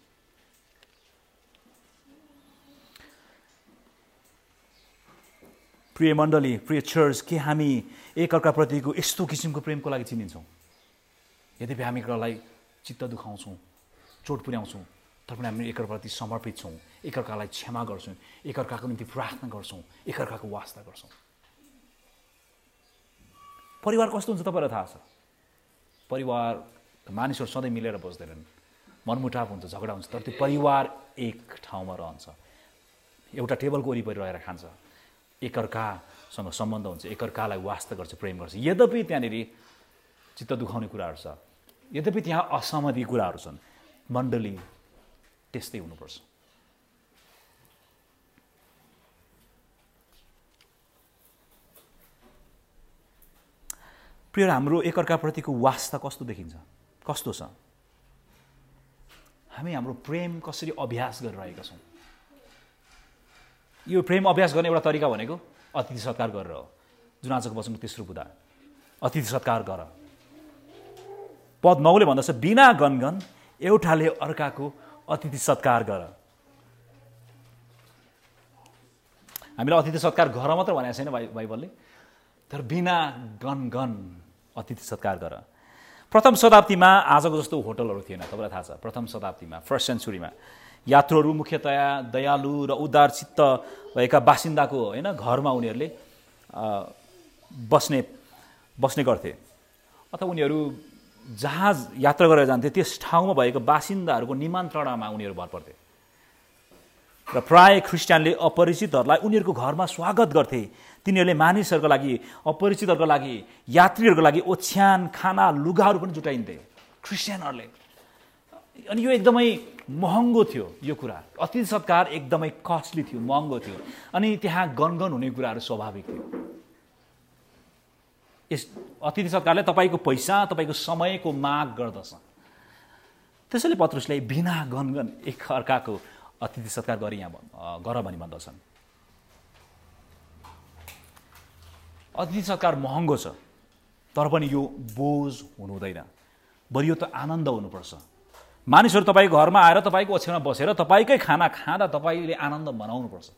प्रिय मण्डली, प्रिय चर्च, के हामी एकअर्काप्रतिको यस्तो किसिमको प्रेमको लागि चिनिन्छौँ? यद्यपि हामी एकअर्कालाई चित्त दुखाउँछौँ, चोट पुर्याउँछौँ, तर पनि हामी एकअर्काप्रति समर्पित छौँ, एकअर्कालाई क्षमा गर्छौँ, एकअर्काको निम्ति प्रार्थना गर्छौँ, एकअर्काको वास्ता गर्छौँ। परिवार कस्तो हुन्छ तपाईँलाई थाहा छ? परिवार मानिसहरू सधैँ मिलेर बस्दैनन्, मनमुटाव हुन्छ, झगडा हुन्छ, तर त्यो परिवार एक ठाउँमा रहन्छ, एउटा टेबलको वरिपरि रहेर खान्छ, एकअर्कासँग सम्बन्ध हुन्छ, एकअर्कालाई वास्ता गर्छ, प्रेम गर्छ। यद्यपि त्यहाँनिर चित्त दुखाउने कुराहरू छ, यद्यपि त्यहाँ असहमति कुराहरू छन्, मण्डली त्यस्तै हुनुपर्छ। प्रिय, हाम्रो एकअर्काप्रतिको वास्ता कस्तो देखिन्छ? कस्तो छ? हामी हाम्रो प्रेम कसरी अभ्यास गरिरहेका छौँ। यो प्रेम अभ्यास गर्ने एउटा तरिका भनेको अतिथि सत्कार गरेर हो, जुन आजको वचनको तेस्रो बुँदा, अतिथि सत्कार गर। पद 9ले भन्दछ बिना गनगन एउटाले अर्काको अतिथि सत्कार गर। हामीलाई अतिथि सत्कार गर मात्र भनेको छैन बाइबलले, तर बिना गनगन अतिथि सत्कार गर। प्रथम शताब्दीमा आजको जस्तो होटलहरू थिएन, तपाईँलाई थाहा छ। प्रथम शताब्दीमा, फर्स्ट सेन्चुरीमा यात्रुहरू मुख्यतया दयालु र उदार चित्त भएका बासिन्दाको होइन घरमा उनीहरूले बस्ने गर्थे, अथवा उनीहरू जहाँ यात्रा गरेर जान्थे त्यस ठाउँमा भएको बासिन्दाहरूको निमन्त्रणामा उनीहरू भर पर्थे। र प्राय ख्रिस्टियनले अपरिचितहरूलाई उनीहरूको घरमा स्वागत गर्थे। तिनीहरूले मानिसहरूको लागि, अपरिचितहरूको लागि, यात्रीहरूको लागि ओछ्यान, खाना, लुगाहरू पनि जुटाइन्थे ख्रिस्टियनहरूले। अनि यो एकदमै महँगो थियो यो कुरा। अतिथि सत्कार एकदमै कस्टली थियो, महँगो थियो। अनि त्यहाँ गनगन हुने कुराहरू स्वाभाविक थियो। यस अतिथि सत्कारले तपाईँको पैसा, तपाईँको समयको माग गर्दछ। त्यसैले पत्रुसले बिना गनगन एक अर्काको अतिथि सत्कार गर भनी भन्दछन्। अतिथि सत्कार महँगो छ, तर पनि यो बोझ हुनु हुँदैन, बरु यो त आनन्द हुनुपर्छ। मानिसहरू तपाईँको घरमा आएर तपाईँको ओछ्यानमा बसेर तपाईँकै खाना खाँदा तपाईँले आनन्द मनाउनुपर्छ।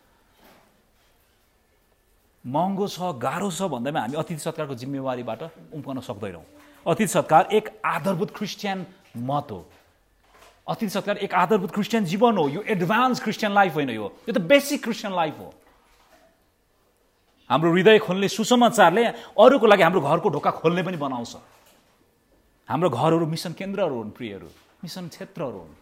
महँगो छ, गाह्रो छ भन्दैमा हामी अतिथि सत्कारको जिम्मेवारीबाट उम्कन सक्दैनौँ। अतिथि सत्कार एक आधारभूत क्रिस्चियन मत हो। अतिथि सत्कार एक आधारभूत क्रिस्चियन जीवन हो। यो एडभान्स क्रिस्चियन लाइफ होइन, यो त बेसिक क्रिस्चियन लाइफ हो। हाम्रो हृदय खोल्ने सुसमाचारले अरूको लागि हाम्रो घरको ढोका खोल्ने पनि बनाउँछ। हाम्रो घरहरू मिसन केन्द्रहरू हुन्, प्रियहरू, मिसन क्षेत्रहरू हुन्।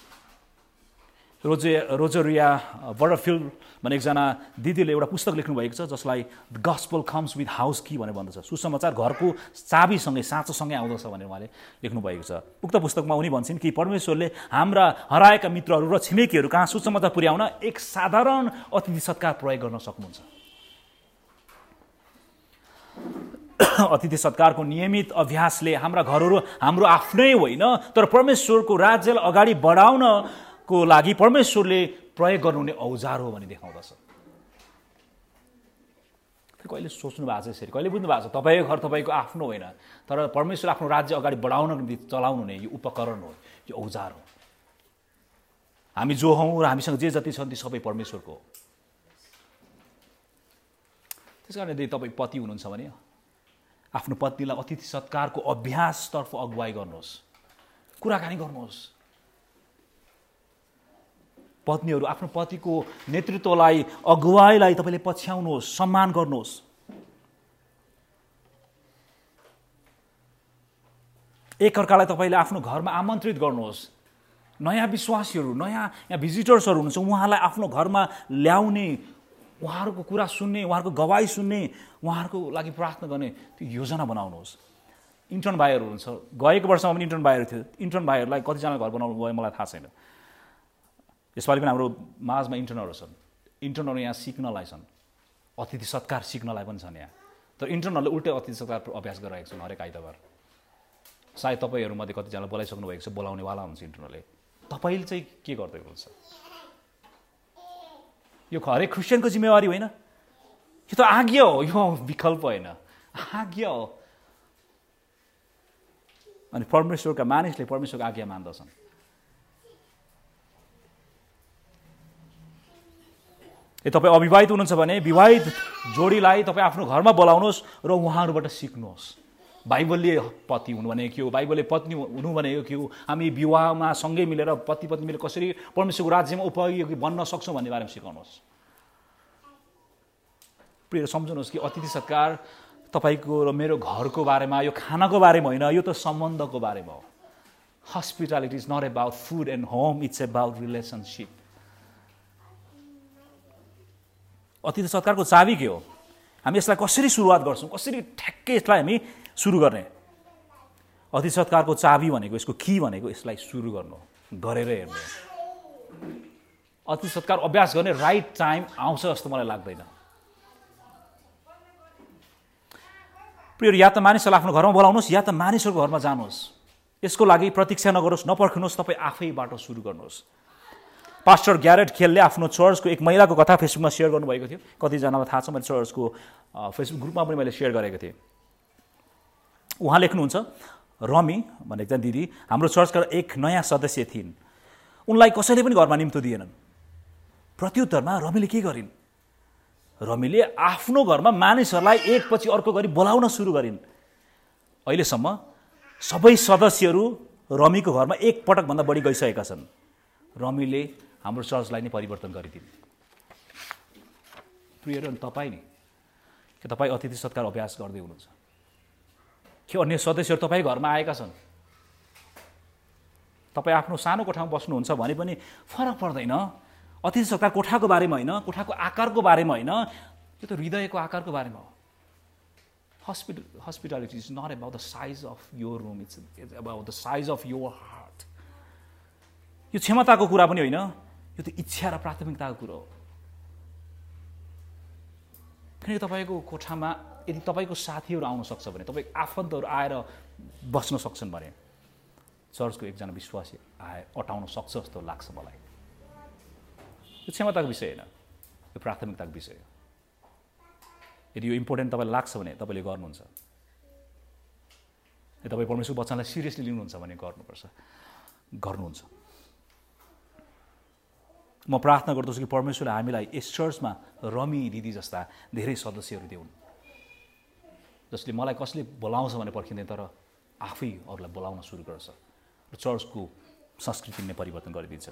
रोजरिया बटरफिल्ड भन्ने एकजना दिदीले एउटा पुस्तक लेख्नुभएको छ जसलाई the gospel comes with house key भनेर भन्दछ। सुसमाचार घरको चाबीसँगै, साँचोसँगै आउँदछ भनेर उहाँले लेख्नुभएको छ। उक्त पुस्तकमा उनी भन्छन् कि परमेश्वरले हाम्रा हराएका मित्रहरू र छिमेकीहरू कहाँ सुसमाचार पुर्याउन एक साधारण अतिथि सत्कार प्रयोग गर्न सक्नुहुन्छ। अतिथि सत्कारको नियमित अभ्यासले हाम्रा घरहरू हाम्रो आफ्नै होइन, तर परमेश्वरको राज्यलाई अगाडि बढाउनको लागि परमेश्वरले प्रयोग गर्नुहुने औजार हो भनी देखाउँदछ। कहिले सोच्नु भएको छ यसरी, कहिले बुझ्नु भएको छ तपाईँको घर तपाईँको आफ्नो होइन, तर परमेश्वर आफ्नो राज्य अगाडि बढाउनको निम्ति चलाउनु हुने यो उपकरण हो, यो औजार हो। हामी जो हौँ र हामीसँग जे जति छन् ती सबै परमेश्वरको हो। त्यस कारण यदि तपाईँ पति हुनुहुन्छ भने आफ्नो पत्नीलाई अतिथि सत्कारको अभ्यासतर्फ अगुवाई गर्नुहोस्, कुराकानी गर्नुहोस्। पत्नीहरू आफ्नो पतिको नेतृत्वलाई, अगुवाईलाई तपाईँले पछ्याउनुहोस्, सम्मान गर्नुहोस्। एकअर्कालाई तपाईँले आफ्नो घरमा आमन्त्रित गर्नुहोस्। नयाँ विश्वासीहरू, नयाँ भिजिटर्सहरू हुनुहुन्छ, उहाँलाई आफ्नो घरमा ल्याउने, उहाँहरूको कुरा सुन्ने, उहाँहरूको गवाई सुन्ने, उहाँहरूको लागि प्रार्थना गर्ने त्यो योजना बनाउनुहोस्। इन्टर्न भाइहरू हुनुहुन्छ, गएको वर्षमा पनि इन्टर्न भाइहरू थियो। इन्टर्न भाइहरूलाई कतिजना घर बनाउनु भयो मलाई थाहा छैन। यसपालि पनि हाम्रो माझमा इन्टर्नहरू छन्। इन्टर्नहरू यहाँ सिक्नलाई छन्, अतिथि सत्कार सिक्नलाई पनि छन् यहाँ। तर इन्टर्नहरूले उल्टै अतिथि सत्कार अभ्यास गरिरहेको छन् हरेक आइतबार। सायद तपाईँहरूमध्ये कतिजनालाई बोलाइसक्नु भएको छ, बोलाउनेवाला हुन्छ इन्टर्नले। तपाईँले चाहिँ के गर्दै हुनुहुन्छ? यो हरेक क्रिस्चियनको जिम्मेवारी होइन, यो त आज्ञा हो, यो विकल्प होइन, आज्ञा हो। अनि परमेश्वरका मानिसले परमेश्वरको आज्ञा मान्दछन्। तपाईँ अविवाहित हुनुहुन्छ भने विवाहित जोडीलाई तपाईँ आफ्नो घरमा बोलाउनुहोस् र उहाँहरूबाट सिक्नुहोस्। बाइबलले पति हुनु भने के हो, बाइबलले पत्नी हुनु भने के हो, हामी विवाहमा सँगै मिलेर पति पत्नी मिलेर कसरी परमेश्वरको राज्यमा उपयोगी बन्न सक्छौँ भन्ने बारेमा सिकाउनुहोस्। प्रिय सम्झनुहोस् कि अतिथि सत्कार तपाईँको र मेरो घरको बारेमा, यो खानाको बारेमा होइन, यो त सम्बन्धको बारेमा हो। Hospitality is not about food and home, it's about relationship. अतिथि सत्कारको चाबी के हो? हामी यसलाई कसरी सुरुवात गर्छौँ, कसरी ठ्याक्कै यसलाई हामी सुरु गर्ने? अतिथि सत्कारको चाबी भनेको, यसको की भनेको यसलाई सुरु गर्नु, गरेर हेर्नु। अतिथि सत्कार अभ्यास गर्ने राइट टाइम आउँछ जस्तो मलाई लाग्दैन। प्रिय, या त मानिसहरूलाई आफ्नो घरमा बोलाउनुहोस् या त मानिसहरूको घरमा जानुहोस्। यसको लागि प्रतीक्षा नगर्नुहोस्, नपर्खिनुहोस्, तपाईँ आफैबाट सुरु गर्नुहोस्। पास्टर ग्यारेट खेलले आफ्नो चर्चको एक महिलाको कथा फेसबुकमा सेयर गर्नुभएको थियो। कतिजनालाई थाहा छ, मैले चर्चको फेसबुक ग्रुपमा पनि मैले सेयर गरेको थिएँ। उहाँ लेख्नुहुन्छ, रमी भन्ने एकजना दिदी हाम्रो चर्चका एक नयाँ सदस्य थिइन्। उनलाई कसैले पनि घरमा निम्तो दिएनन्। प्रत्युत्तरमा रमीले के गरिन्? रमीले आफ्नो घरमा मानिसहरूलाई एकपछि अर्को गरी बोलाउन सुरु गरिन्। अहिलेसम्म सबै सदस्यहरू रमीको घरमा एक पटकभन्दा बढी गइसकेका छन्। रमीले हाम्रो चर्चलाई नै परिवर्तन गरिदिन्। प्रियहरू, तपाईँ नि के तपाईँ अतिथि सत्कार अभ्यास गर्दै हुनुहुन्छ? के अन्य सदस्यहरू तपाईँ घरमा आएका छन्? तपाईँ आफ्नो सानो कोठामा बस्नुहुन्छ भने पनि फरक पर्दैन। अतिथि सत्कार कोठाको बारेमा होइन, कोठाको आकारको बारेमा होइन, यो त हृदयको आकारको बारेमा हो। Hospitality is not about the size of your room, it's about the size of your heart. यो क्षमताको कुरा पनि होइन, यो त इच्छा र प्राथमिकताको कुरा हो। किनकि तपाईँको कोठामा यदि तपाईँको साथीहरू आउन सक्छ भने, तपाईँ आफन्तहरू आएर बस्न सक्छन् भने, चर्चको एकजना विश्वासी अटाउन सक्छ जस्तो लाग्छ मलाई। यो क्षमताको विषय होइन, यो प्राथमिकताको विषय हो। यदि यो इम्पोर्टेन्ट तपाईँलाई लाग्छ भने तपाईँले गर्नुहुन्छ। यदि तपाईँ परमेश्वरको वचनलाई सिरियसली लिनुहुन्छ भने गर्नुहुन्छ। म प्रार्थना गर्दछु कि परमेश्वरले हामीलाई यस चर्चमा रमी दिदी जस्ता धेरै सदस्यहरू देऊन्, जसले मलाई कसले बोलाउँछ भने पर्खिँदैन, तर आफै अरूलाई बोलाउन सुरु गर्छ र चर्चको संस्कृति नै परिवर्तन गरिदिन्छ।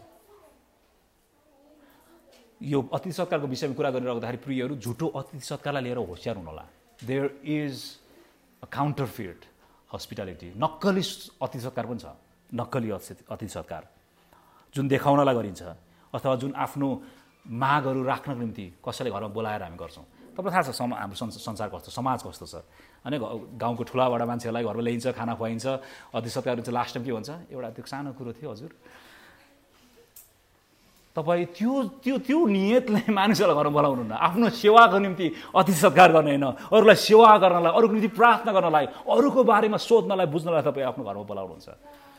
यो अतिथि सत्कारको विषयमा कुरा गरिरहँदाखेरि प्रियहरू, झुटो अतिथि सत्कारलाई लिएर होसियार हुनुहोला। There is a counterfeit hospitality. नक्कली अतिथि सत्कार पनि छ। नक्कली अतिथि सत्कार जुन देखाउनलाई गरिन्छ अथवा जुन आफ्नो मागहरू राख्नको निम्ति कसैले घरमा बोलाएर हामी गर्छौँ। तपाईँलाई थाहा छ हाम्रो संसार कस्तो, समाज कस्तो छ। अनि गाउँको ठुलाबाट मान्छेहरूलाई घरमा ल्याइन्छ, खाना खुवाइन्छ, अतिथि सत्कार चाहिँ लास्ट टाइम के भन्छ, एउटा त्यो सानो कुरो थियो हजुर, तपाईँ त्यो नियतले मानिसहरूलाई घरमा बोलाउनुहुन्न। आफ्नो सेवाको निम्ति अतिथि सत्कार गर्ने होइन, अरूलाई सेवा गर्नलाई, अरूको निम्ति प्रार्थना गर्नलाई, अरूको बारेमा सोध्नलाई, बुझ्नलाई तपाईँ आफ्नो घरमा बोलाउनुहुन्छ।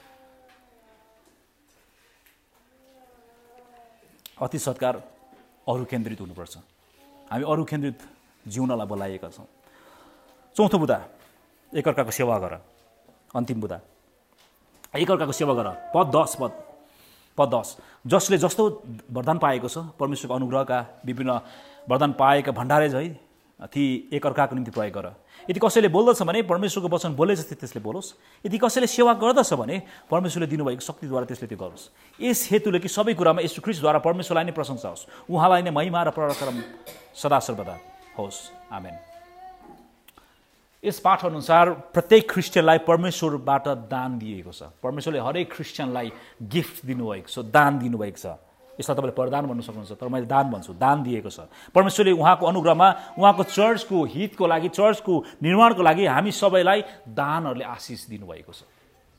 अतिथि सत्कार अरू केन्द्रित हुनुपर्छ। हामी अरू केन्द्रित जिउनलाई बोलाइएका छौँ। चौथो बुदा, एकअर्काको सेवा गर। अन्तिम बुदा, एकअर्काको सेवा गर। पद 10 जसले जस्तो वरदान पाएको छ, परमेश्वरको अनुग्रहका विभिन्न वरदान पाएका भण्डारे झै ती एकअर्काको निम्ति प्रयोग गर। यदि कसैले बोल्दछ भने परमेश्वरको वचन बोले जस्तै त्यसले बोलोस्। यदि कसैले सेवा गर्दछ भने परमेश्वरले दिनुभएको शक्तिद्वारा त्यसले त्यो गरोस्। यस हेतुले कि सबै कुरामा येशू ख्रीष्टद्वारा परमेश्वरलाई नै प्रशंसा होस्, उहाँलाई नै महिमा र पराक्रम सदा सर्वदा होस्। आमेन। यस पाठ अनुसार प्रत्येक क्रिस्चियनलाई परमेश्वरबाट दान दिएको छ। परमेश्वरले हरेक क्रिस्चियनलाई गिफ्ट दिनुभएको छ, दान दिनुभएको छ। यसलाई तपाईँले वरदान भन्नु सक्नुहुन्छ, तर मैले दान भन्छु। दान दिएको छ परमेश्वरले। उहाँको अनुग्रहमा, उहाँको चर्चको हितको लागि, चर्चको निर्माणको लागि हामी सबैलाई दानहरूले आशिष दिनुभएको छ।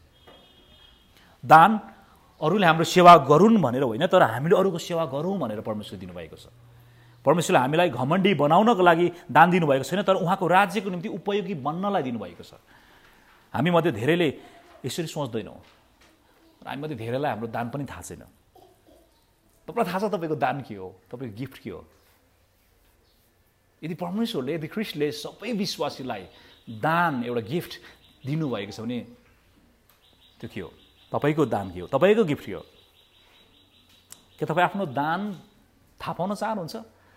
दान अरूले हाम्रो सेवा गरून् भनेर होइन, तर हामीले अरूको सेवा गरौँ भनेर परमेश्वरले दिनुभएको छ। परमेश्वरले हामीलाई घमण्डी बनाउनको लागि दान दिनुभएको छैन, तर उहाँको राज्यको निम्ति उपयोगी बन्नलाई दिनुभएको छ। हामी मध्ये धेरैले यसरी सोच्दैनौँ। हामी मध्ये धेरैलाई हाम्रो दान पनि थाहा छैन। तपाईँलाई थाहा छ तपाईँको दान के हो, तपाईँको गिफ्ट के हो? यदि परमेश्वरले, यदि ख्रीष्टले सबै विश्वासीलाई दान, एउटा गिफ्ट दिनुभएको छ भने त्यो के हो? तपाईँको दान के हो? तपाईँको गिफ्ट के हो? के तपाईँ आफ्नो दान थाहा पाउन चाहनुहुन्छ?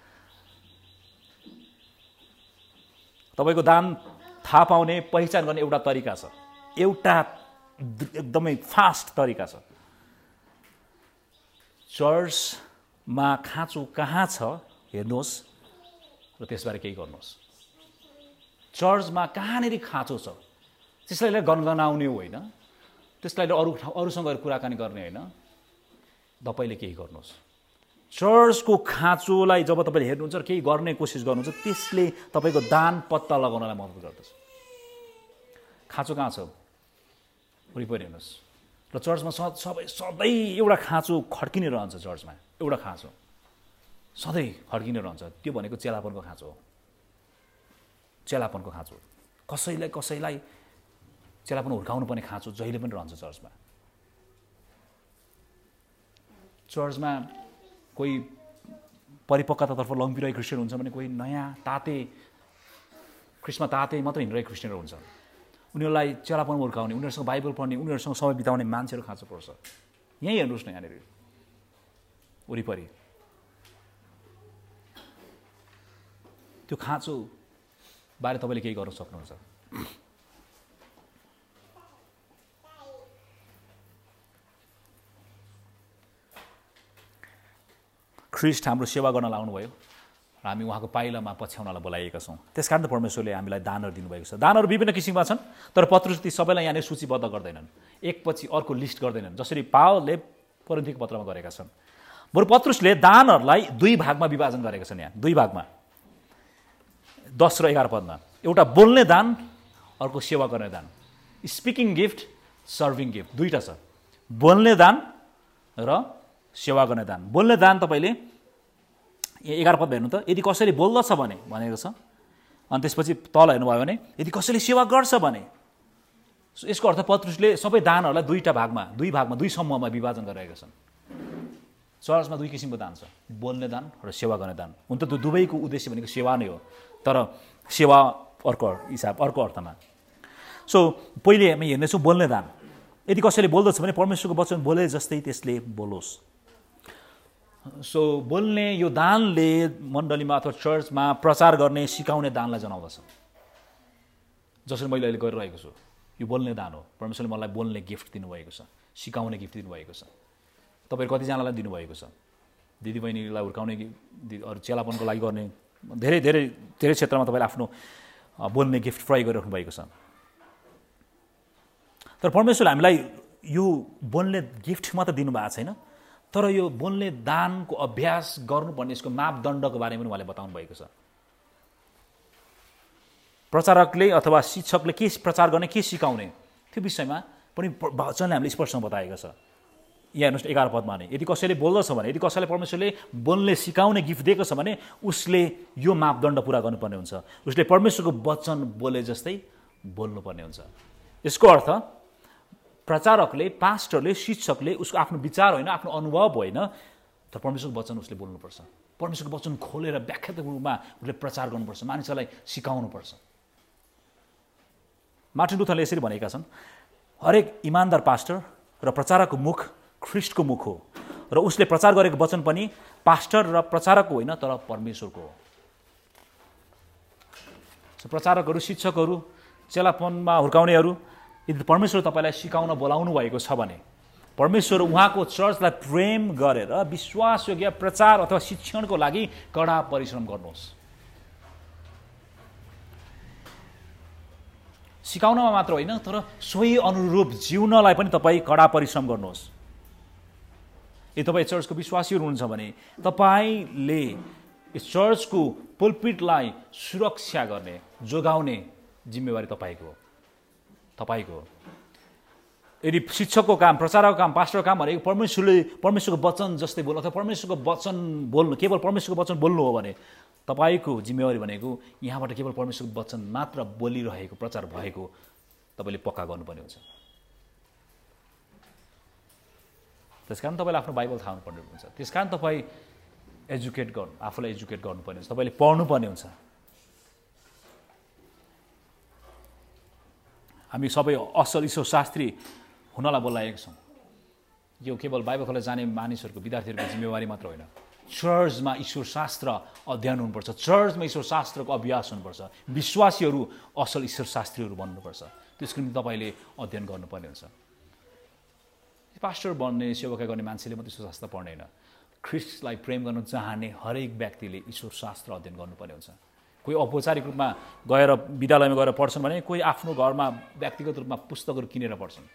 तपाईँको दान थाहा पाउने, पहिचान गर्ने एउटा तरिका छ, एउटा एकदमै फास्ट तरिका छ। चर्चमा खाँचो कहाँ छ हेर्नुहोस् र त्यसबारे केही गर्नुहोस्। चर्चमा कहाँनिर खाँचो छ त्यसलाई गनगनाउने होइन, त्यसलाई अरूसँग कुराकानी गर्ने होइन, तपाईँले केही गर्नुहोस्। चर्चको खाँचोलाई जब तपाईँले हेर्नुहुन्छ र केही गर्ने कोसिस गर्नुहुन्छ, त्यसले तपाईँको दान पत्ता लगाउनलाई मद्दत गर्दछ। खाँचो कहाँ छ वरिपरि हेर्नुहोस्। र चर्चमा सधैँ एउटा खाँचो खड्किने रहन्छ। चर्चमा एउटा खाँचो सधैँ खड्किने रहन्छ। त्यो भनेको चेलापनको खाँचो हो। चेलापनको खाँचो। कसैलाई चेलापन हुर्काउनु पर्ने खाँचो जहिले पनि रहन्छ चर्चमा। चर्चमा कोही परिपक्वतातर्फ लम्बिरहेको क्रिस्चियन हुन्छ भने कोही नयाँ ताते ख्रिस्टमा ताते मात्र हिँडिरहेको क्रिस्चियनहरू हुन्छ। उनीहरूलाई चेलापन हुर्काउने, उनीहरूसँग बाइबल पढ्ने, उनीहरूसँग समय बिताउने मान्छेहरू खाँचो पर्छ। यहीँ हेर्नुहोस् न, यहाँनिर वरिपरि त्यो खाँचो बारे तपाईँले केही गर्न सक्नुहुन्छ? ख्रिस्ट हाम्रो सेवा गर्न लाउनुभयो र हामी उहाँको पाइलामा पछ्याउनलाई बोलाइएका छौँ। त्यसकारण त परमेश्वरले हामीलाई दानहरू दिनुभएको छ। दानहरू विभिन्न किसिमका छन्, तर पत्रुस ती सबैलाई यहाँनिर सूचीबद्ध गर्दैनन्, एकपछि अर्को लिस्ट गर्दैनन्, जसरी पावलले कोरिन्थीको पत्रमा गरेका छन्। बरु पत्रुसले दानहरूलाई दुई भागमा विभाजन गरेका छन्। यहाँ दुई भागमा 10 र 11 पदमा एउटा बोल्ने दान, अर्को सेवा गर्ने दान। स्पिकिङ गिफ्ट, सर्भिङ गिफ्ट दुईटा छ, बोल्ने दान र सेवा गर्ने दान। बोल्ने दान तपाईँले 11 पद हेर्नु त, यदि कसैले बोल्दछ भने भनेको छ। अनि त्यसपछि तल हेर्नुभयो भने यदि कसैले सेवा गर्छ भने, यसको अर्थ पत्रुसले सबै दानहरूलाई दुई भागमा दुई समूहमा विभाजन गरिरहेका छन्। चर्चमा दुई किसिमको दान छ, बोल्ने दान र सेवा गर्ने दान। हुन त त्यो दुवैको उद्देश्य भनेको सेवा नै हो, तर सेवा अर्को हिसाब, अर्को अर्थमा। सो पहिले हामी हेर्नेछौँ बोल्ने दान। यदि कसैले बोल्दछ भने परमेश्वरको वचन बोले जस्तै त्यसले बोलोस्। सो बोल्ने यो दानले मण्डलीमा अथवा चर्चमा प्रचार गर्ने, सिकाउने दानलाई जनाउँदछ। जसरी मैले अहिले गरिरहेको छु, यो बोल्ने दान हो। परमेश्वरले मलाई बोल्ने गिफ्ट दिनुभएको छ, सिकाउने गिफ्ट दिनुभएको छ। तपाईँहरू कतिजनालाई दिनुभएको छ? दिदीबहिनीलाई हुर्काउने, अरू चेलापनको लागि गर्ने, धेरै धेरै धेरै क्षेत्रमा तपाईँले आफ्नो बोल्ने गिफ्ट प्रयोग गरिराख्नु भएको छ। तर परमेश्वरले हामीलाई यो बोल्ने गिफ्ट मात्र दिनुभएको छैन, तर यो बोल्ने दानको अभ्यास गर्नुपर्ने यसको मापदण्डको बारेमा पनि उहाँले बताउनु भएको छ। प्रचारकले अथवा शिक्षकले के प्रचार गर्ने, के सिकाउने, त्यो विषयमा पनि वचनले हामीले स्पष्टसँग बताएको छ। यहाँ हेर्नुहोस् 11 पदमा नै, यदि कसैले बोल्दछ भने, यदि कसैलाई परमेश्वरले बोल्ने सिकाउने गिफ्ट दिएको छ भने उसले यो मापदण्ड पुरा गर्नुपर्ने हुन्छ। उसले परमेश्वरको वचन बोले जस्तै बोल्नुपर्ने हुन्छ। यसको अर्थ प्रचारकले, पास्टरले, शिक्षकले उसको आफ्नो विचार होइन, आफ्नो अनुभव होइन, तर परमेश्वरको वचन उसले बोल्नुपर्छ। परमेश्वरको वचन खोलेर व्याख्यात्मक रूपमा उसले प्रचार गर्नुपर्छ, मानिसहरूलाई सिकाउनुपर्छ। मार्टिन लुथरले यसरी भनेका छन्, हरेक इमान्दार पास्टर र प्रचारकको मुख ख्रिस्टको मुख हो, र उसले प्रचार गरेको वचन पनि पास्टर र प्रचारकको होइन, तर परमेश्वरको हो। प्रचारकहरू, शिक्षकहरू, चेलापनमा हुर्काउनेहरू, यदि परमेश्वर तपाईँलाई सिकाउन बोलाउनु भएको छ भने, परमेश्वर उहाँको चर्चलाई प्रेम गरेर विश्वासयोग्य प्रचार अथवा शिक्षणको लागि कडा परिश्रम गर्नुहोस्। सिकाउनमा मात्र होइन, तर सोही अनुरूप जिउनलाई पनि तपाईँ कडा परिश्रम गर्नुहोस्। यदि तपाईँ चर्चको विश्वासीहरू हुनुहुन्छ भने तपाईँले यस चर्चको पुलपिटलाई सुरक्षा गर्ने, जोगाउने जिम्मेवारी तपाईँको हो। यदि शिक्षकको काम, प्रचारकको काम, पास्टरको काम भनेको परमेश्वरको वचन जस्तै बोल्नु अथवा परमेश्वरको वचन बोल्नु, केवल परमेश्वरको वचन बोल्नु हो भने तपाईँको जिम्मेवारी भनेको यहाँबाट केवल परमेश्वरको वचन मात्र बोलिरहेको, प्रचार भएको तपाईँले पक्का गर्नुपर्ने हुन्छ। त्यसकारण तपाईँले आफ्नो बाइबल थाहा हुनुपर्ने हुन्छ। त्यसकारण तपाईँ आफूलाई एजुकेट गर्नुपर्ने हुन्छ, तपाईँले पढ्नुपर्ने हुन्छ। हामी सबै असल ईश्वर शास्त्री हुनलाई बोलाएका छौँ। यो केवल बाइबल कलेज जाने मानिसहरूको, विद्यार्थीहरूको जिम्मेवारी मात्र होइन। चर्चमा ईश्वर शास्त्र अध्ययन हुनुपर्छ, चर्चमा ईश्वर शास्त्रको अभ्यास हुनुपर्छ, विश्वासीहरू असल ईश्वर शास्त्रीहरू बन्नुपर्छ। त्यसको निम्ति तपाईँले अध्ययन गर्नुपर्ने हुन्छ। पास्टर बन्ने, सेवका गर्ने मान्छेले मात्रै ईश्वर शास्त्र पढ्दैन। ख्रिस्टलाई प्रेम गर्न चाहने हरेक व्यक्तिले ईश्वर शास्त्र अध्ययन गर्नुपर्ने हुन्छ। कोही औपचारिक रूपमा गएर विद्यालयमा गएर पढ्छन् भने कोही आफ्नो घरमा व्यक्तिगत रूपमा पुस्तकहरू किनेर पढ्छन्।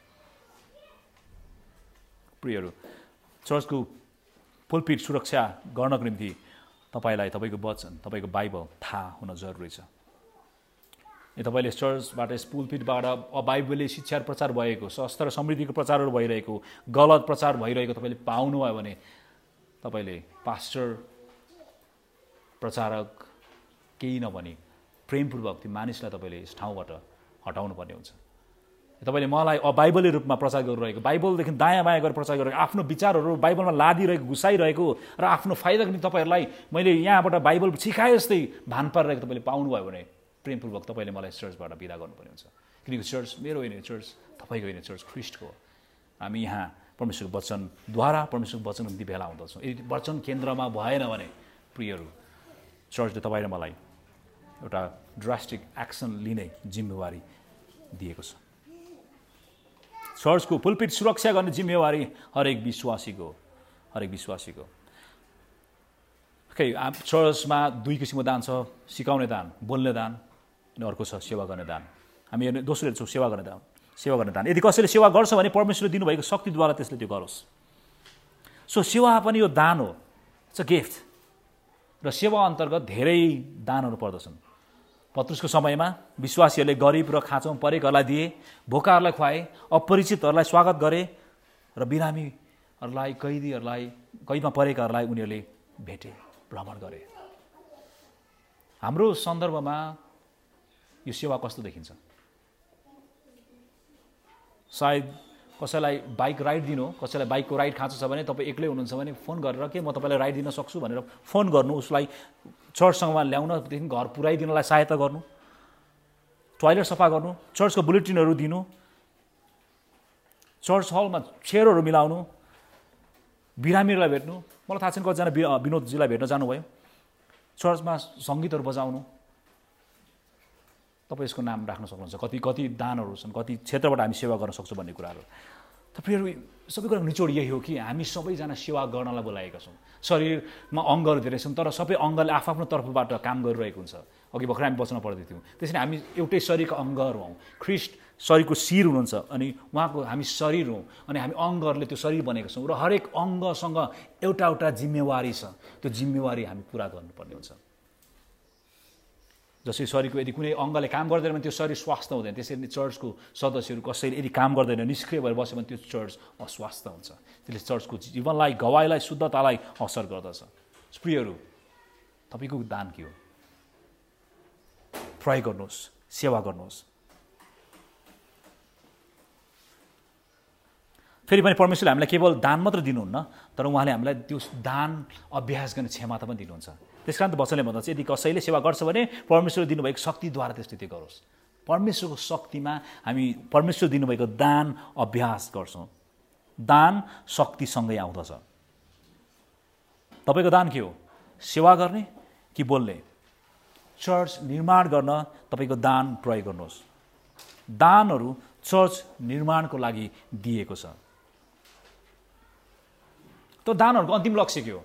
प्रियहरू, चर्चको पुलपिट सुरक्षा गर्नको निम्ति तपाईँलाई तपाईँको वचन, तपाईँको बाइबल थाहा हुन जरुरी छ। तपाईँले चर्चबाट, यस पुलपिटबाट अबाइबलले शिक्षा प्रचार भएको, स्वास्थ्य र समृद्धिको प्रचारहरू भइरहेको, गलत प्रचार भइरहेको तपाईँले पाउनुभयो भने तपाईँले पास्टर, प्रचारक केही नभनी प्रेमपूर्वक त्यो मानिसलाई तपाईँले यस ठाउँबाट हटाउनु पर्ने हुन्छ। तपाईँले मलाई बाइबली रूपमा प्रचार गरिरहेको, बाइबलदेखि दायाँ बायाँ गरेर प्रचार गरेको, आफ्नो विचारहरू बाइबलमा लादिरहेको, घुसाइरहेको र आफ्नो फाइदाको निम्ति तपाईँहरूलाई मैले यहाँबाट बाइबल सिकाए जस्तै भान पारिरहेको तपाईँले पाउनुभयो भने प्रेमपूर्वक तपाईँले मलाई चर्चबाट बिदा गर्नुपर्ने हुन्छ। किनकि चर्च मेरो होइन, चर्च तपाईँको होइन, चर्च ख्रिस्टको हो। हामी यहाँ परमेश्वरको वचनद्वारा परमेश्वरको वचनको निम्ति भेला हुँदछौँ। यदि वचन केन्द्रमा भएन भने प्रियहरू, चर्चले तपाईँ र मलाई एउटा ड्रास्टिक एक्सन लिने जिम्मेवारी दिएको छ। चर्चको पुलपिट सुरक्षा गर्ने जिम्मेवारी हरेक विश्वासीको। चर्चमा 2 किसिमको दान छ, सिकाउने दान, बोल्ने दान, अनि अर्को छ सेवा गर्ने दान। हामी दोस्रो हेर्छौँ सेवा गर्ने दान। यदि कसैले सेवा गर्छ भने परमेश्वरले दिनुभएको शक्तिद्वारा त्यसले त्यो गरोस्। सो सेवा पनि यो दान हो, इट्स अ गिफ्ट। र सेवा अन्तर्गत धेरै दानहरू पर्दछन्। पत्रुसको समयमा विश्वासीहरूले गरिब र खाँचोमा परेकाहरूलाई दिए, भोकाहरूलाई खुवाए, अपरिचितहरूलाई स्वागत गरे र बिरामीहरूलाई, कैदमा परेकाहरूलाई उनीहरूले भेटे, भ्रमण गरे। हाम्रो सन्दर्भमा यो सेवा कस्तो देखिन्छ? सायद कसैलाई बाइक राइड दिनु, कसैलाई बाइकको राइड खाँचो छ भने तपाईँ एक्लै हुनुहुन्छ भने फोन गरेर के म तपाईँलाई राइड दिन सक्छु भनेर फोन गर्नु, उसलाई चर्चसम्म ल्याउनदेखि घर पुर्याइदिनलाई सहायता गर्नु, टोयलेट सफा गर्नु, चर्चको बुलेटिनहरू दिनु, चर्च हलमा चेयरहरू मिलाउनु, बिरामीहरूलाई भेट्नु। मलाई थाहा छैन कतिजना विनोदजीलाई भेट्न जानुभयो, चर्चमा सङ्गीतहरू बजाउनु। तपाईँ यसको नाम राख्न सक्नुहुन्छ, कति दानहरू छन्, कति क्षेत्रबाट हामी सेवा गर्न सक्छौँ भन्ने कुराहरू। त प्रियहरू, सबै कुराको निचोड यही हो कि हामी सबैजना सेवा गर्नलाई बोलाएका छौँ। शरीरमा अङ्गहरू धेरै छन्, तर सबै अङ्गले आफ्नो तर्फबाट काम गरिरहेको हुन्छ। अघि भर्खर हामी बच्न पर्दै थियौँ। त्यसरी हामी एउटै शरीरका अङ्गहरू हौँ। ख्रिस्ट शरीरको शिर हुनुहुन्छ अनि उहाँको हामी शरीर हौँ, अनि हामी अङ्गहरूले त्यो शरीर बनेका छौँ र हरेक अङ्गसँग एउटा जिम्मेवारी छ। त्यो जिम्मेवारी हामी पुरा गर्नुपर्ने हुन्छ। जसरी शरीरको यदि कुनै अङ्गले काम गर्दैन भने त्यो शरीर स्वास्थ्य हुँदैन। त्यसरी चर्चको सदस्यहरू कसैले यदि काम गर्दैन, निष्क्रिय भएर बस्यो भने त्यो चर्च अस्वास्थ्य हुन्छ। त्यसले चर्चको जीवनलाई, गवाईलाई, शुद्धतालाई असर गर्दछ। प्रियहरू, तपाईँको दान के हो? प्रयोग गर्नुहोस्, सेवा गर्नुहोस्। फेरि पनि परमेश्वरले हामीलाई केवल दान मात्र दिनुहुन्न, तर उहाँले हामीलाई त्यो दान अभ्यास गर्ने क्षमता पनि दिनुहुन्छ। त्यसकारण त वचनले भन्दछ यदि कसैले सेवा गर्छ भने परमेश्वरले दिनुभएको शक्तिद्वारा त्यसले त्यो गरोस्। परमेश्वरको शक्तिमा हामी परमेश्वर दिनुभएको दान अभ्यास गर्छौँ। दान शक्तिसँगै आउँदछ। तपाईँको दान के हो? सेवा गर्ने कि बोल्ने? चर्च निर्माण गर्न तपाईँको दान प्रयोग गर्नुहोस्। दानहरू चर्च निर्माणको लागि दिएको छ। त दानहरूको अन्तिम लक्ष्य के हो?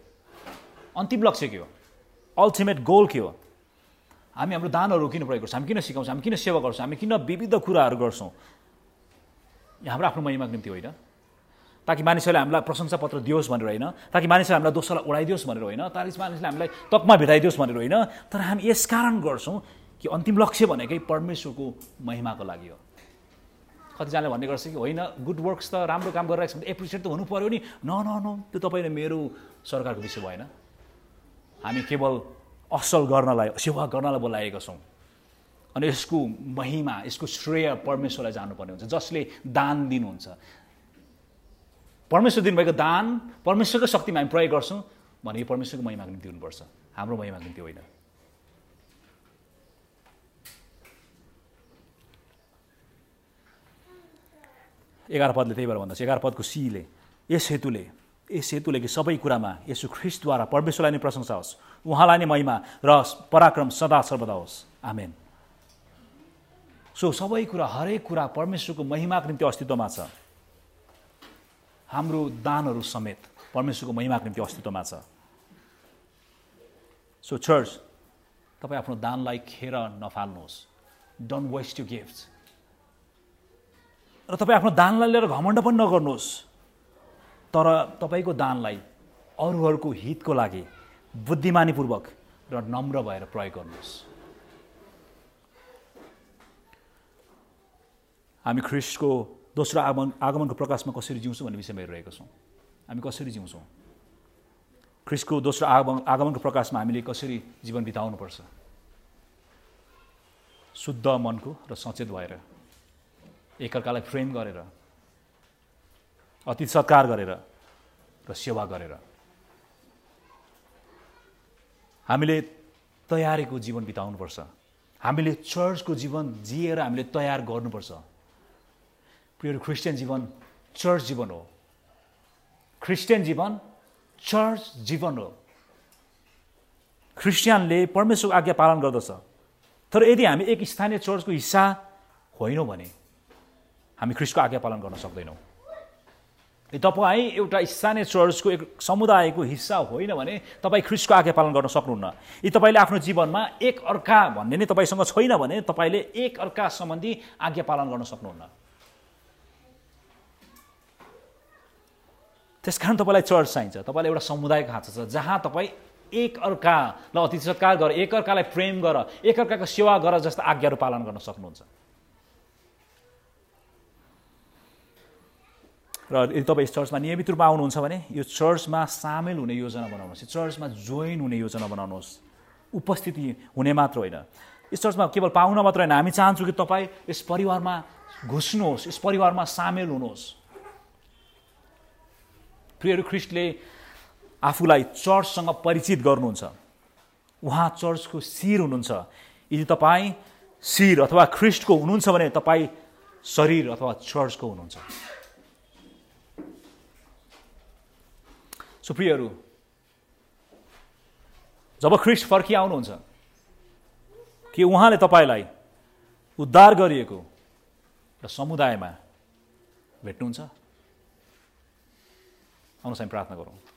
अल्टिमेट गोल के हो? हामी हाम्रो दानहरू किन प्रयोग गर्छौँ? हामी किन सिकाउँछौँ? हामी किन सेवा गर्छौँ? हामी किन विविध कुराहरू गर्छौँ? हाम्रो आफ्नो महिमाको निम्ति होइन, ताकि मानिसहरूले हामीलाई प्रशंसा पत्र दियोस् भनेर होइन, ताकि मानिसहरूले हामीलाई दोस्रोलाई उडाइदियोस् भनेर होइन, ताकि मानिसले हामीलाई तकमा भेटाइदियोस् भनेर होइन, तर हामी यसकारण गर्छौँ कि अन्तिम लक्ष्य भनेकै परमेश्वरको महिमाको लागि हो। कतिजनाले भन्ने गर्छ कि होइन, गुड वर्क्स त राम्रो काम गरिरहेको छ भने एप्रिसिएट त हुनु पऱ्यो नि। न त्यो तपाईँले मेरो सरकारको विषय भएन। हामी केवल असल गर्नलाई, सेवा गर्नलाई बोलाएका छौँ। अनि यसको महिमा, यसको श्रेय परमेश्वरलाई जानुपर्ने हुन्छ, जसले दान दिनुहुन्छ। परमेश्वर दिनुभएको दान परमेश्वरको शक्तिमा हामी प्रयोग गर्छौँ भने परमेश्वरको महिमाको निम्ति हुनुपर्छ, हाम्रो महिमाको निम्ति होइन। एघार पदले त्यही भएर भन्दछ, 11 पदको सीले, यस हेतुले कि सबै कुरामा यसु ख्रिस्टद्वारा परमेश्वरलाई नै प्रशंसा होस्, उहाँलाई नै महिमा र पराक्रम सदा सर्वदा होस्। आमेन। सो सबै कुरा, हरेक कुरा परमेश्वरको महिमाको निम्ति अस्तित्वमा छ। हाम्रो दानहरू समेत परमेश्वरको महिमाको निम्ति अस्तित्वमा छ। सो चर्च, तपाईँ आफ्नो दानलाई खेर नफाल्नुहोस्। Don't waste your gifts. र तपाईँ आफ्नो दानलाई लिएर घमण्ड पनि नगर्नुहोस्, तर तपाईँको दानलाई अरूहरूको हितको लागि बुद्धिमानीपूर्वक र नम्र भएर प्रयोग गर्नुहोस्। हामी ख्रिस्टको दोस्रो आगमनको प्रकाशमा कसरी जिउँछौँ भन्ने विषयमा हेरिरहेका छौँ। हामी कसरी जिउँछौँ? ख्रिस्टको दोस्रो आगमनको प्रकाशमा हामीले कसरी जीवन बिताउनुपर्छ? शुद्ध मनको र सचेत भएर, एकअर्कालाई प्रेम गरेर, अतिथि सत्कार गरेर र सेवा गरेर हामीले तयारीको जीवन बिताउनुपर्छ। हामीले चर्चको जीवन जिएर हामीले तयार गर्नुपर्छ। प्रिय क्रिस्चियन जीवन चर्च जीवन हो। क्रिस्चियन जीवन चर्च जीवन हो। क्रिस्चियनले परमेश्वरको आज्ञा पालन गर्दछ, तर यदि हामी एक स्थानीय चर्चको हिस्सा होइनौँ भने हामी ख्रीष्टको आज्ञा पालन गर्न सक्दैनौँ। तपाईँ एउटा स्थानीय चर्चको एक समुदायको हिस्सा होइन भने तपाईँ ख्रीष्टको आज्ञा पालन गर्न सक्नुहुन्न। यदि तपाईँले आफ्नो जीवनमा एक अर्का भन्ने नै तपाईँसँग छैन भने तपाईँले एक अर्का सम्बन्धी आज्ञा पालन गर्न सक्नुहुन्न। त्यसकारण तपाईँलाई चर्च चाहिन्छ। तपाईँलाई एउटा समुदायको खाँचो छ जहाँ तपाईँ एक अर्कालाई अतिथि सत्कार गर, एक अर्कालाई प्रेम गर, एक अर्काको सेवा गर जस्ता आज्ञाहरू पालन गर्न सक्नुहुन्छ। र यदि तपाईँ यस चर्चमा नियमित रूपमा आउनुहुन्छ भने यो चर्चमा सामेल हुने योजना बनाउनुहोस्, चर्चमा जोइन हुने योजना बनाउनुहोस्। उपस्थिति हुने मात्र होइन, यस चर्चमा केवल पाउन मात्र होइन, हामी चाहन्छौँ कि तपाईँ यस परिवारमा घुस्नुहोस्, यस परिवारमा सामेल हुनुहोस्। प्रियहरू, ख्रीष्टले आफूलाई चर्चसँग परिचित गर्नुहुन्छ। उहाँ चर्चको शिर हुनुहुन्छ। यदि तपाईँ शिर अथवा ख्रीष्टको हुनुहुन्छ भने तपाईँ शरीर अथवा चर्चको हुनुहुन्छ। सो प्रियहरू, जब ख्रीष्ट फर्किआउनुहुन्छ कि उहाँले तपाईँलाई उद्धार गरिएको र समुदायमा भेट्नुहुन्छ। आउनुहोस् हामी प्रार्थना गरौँ।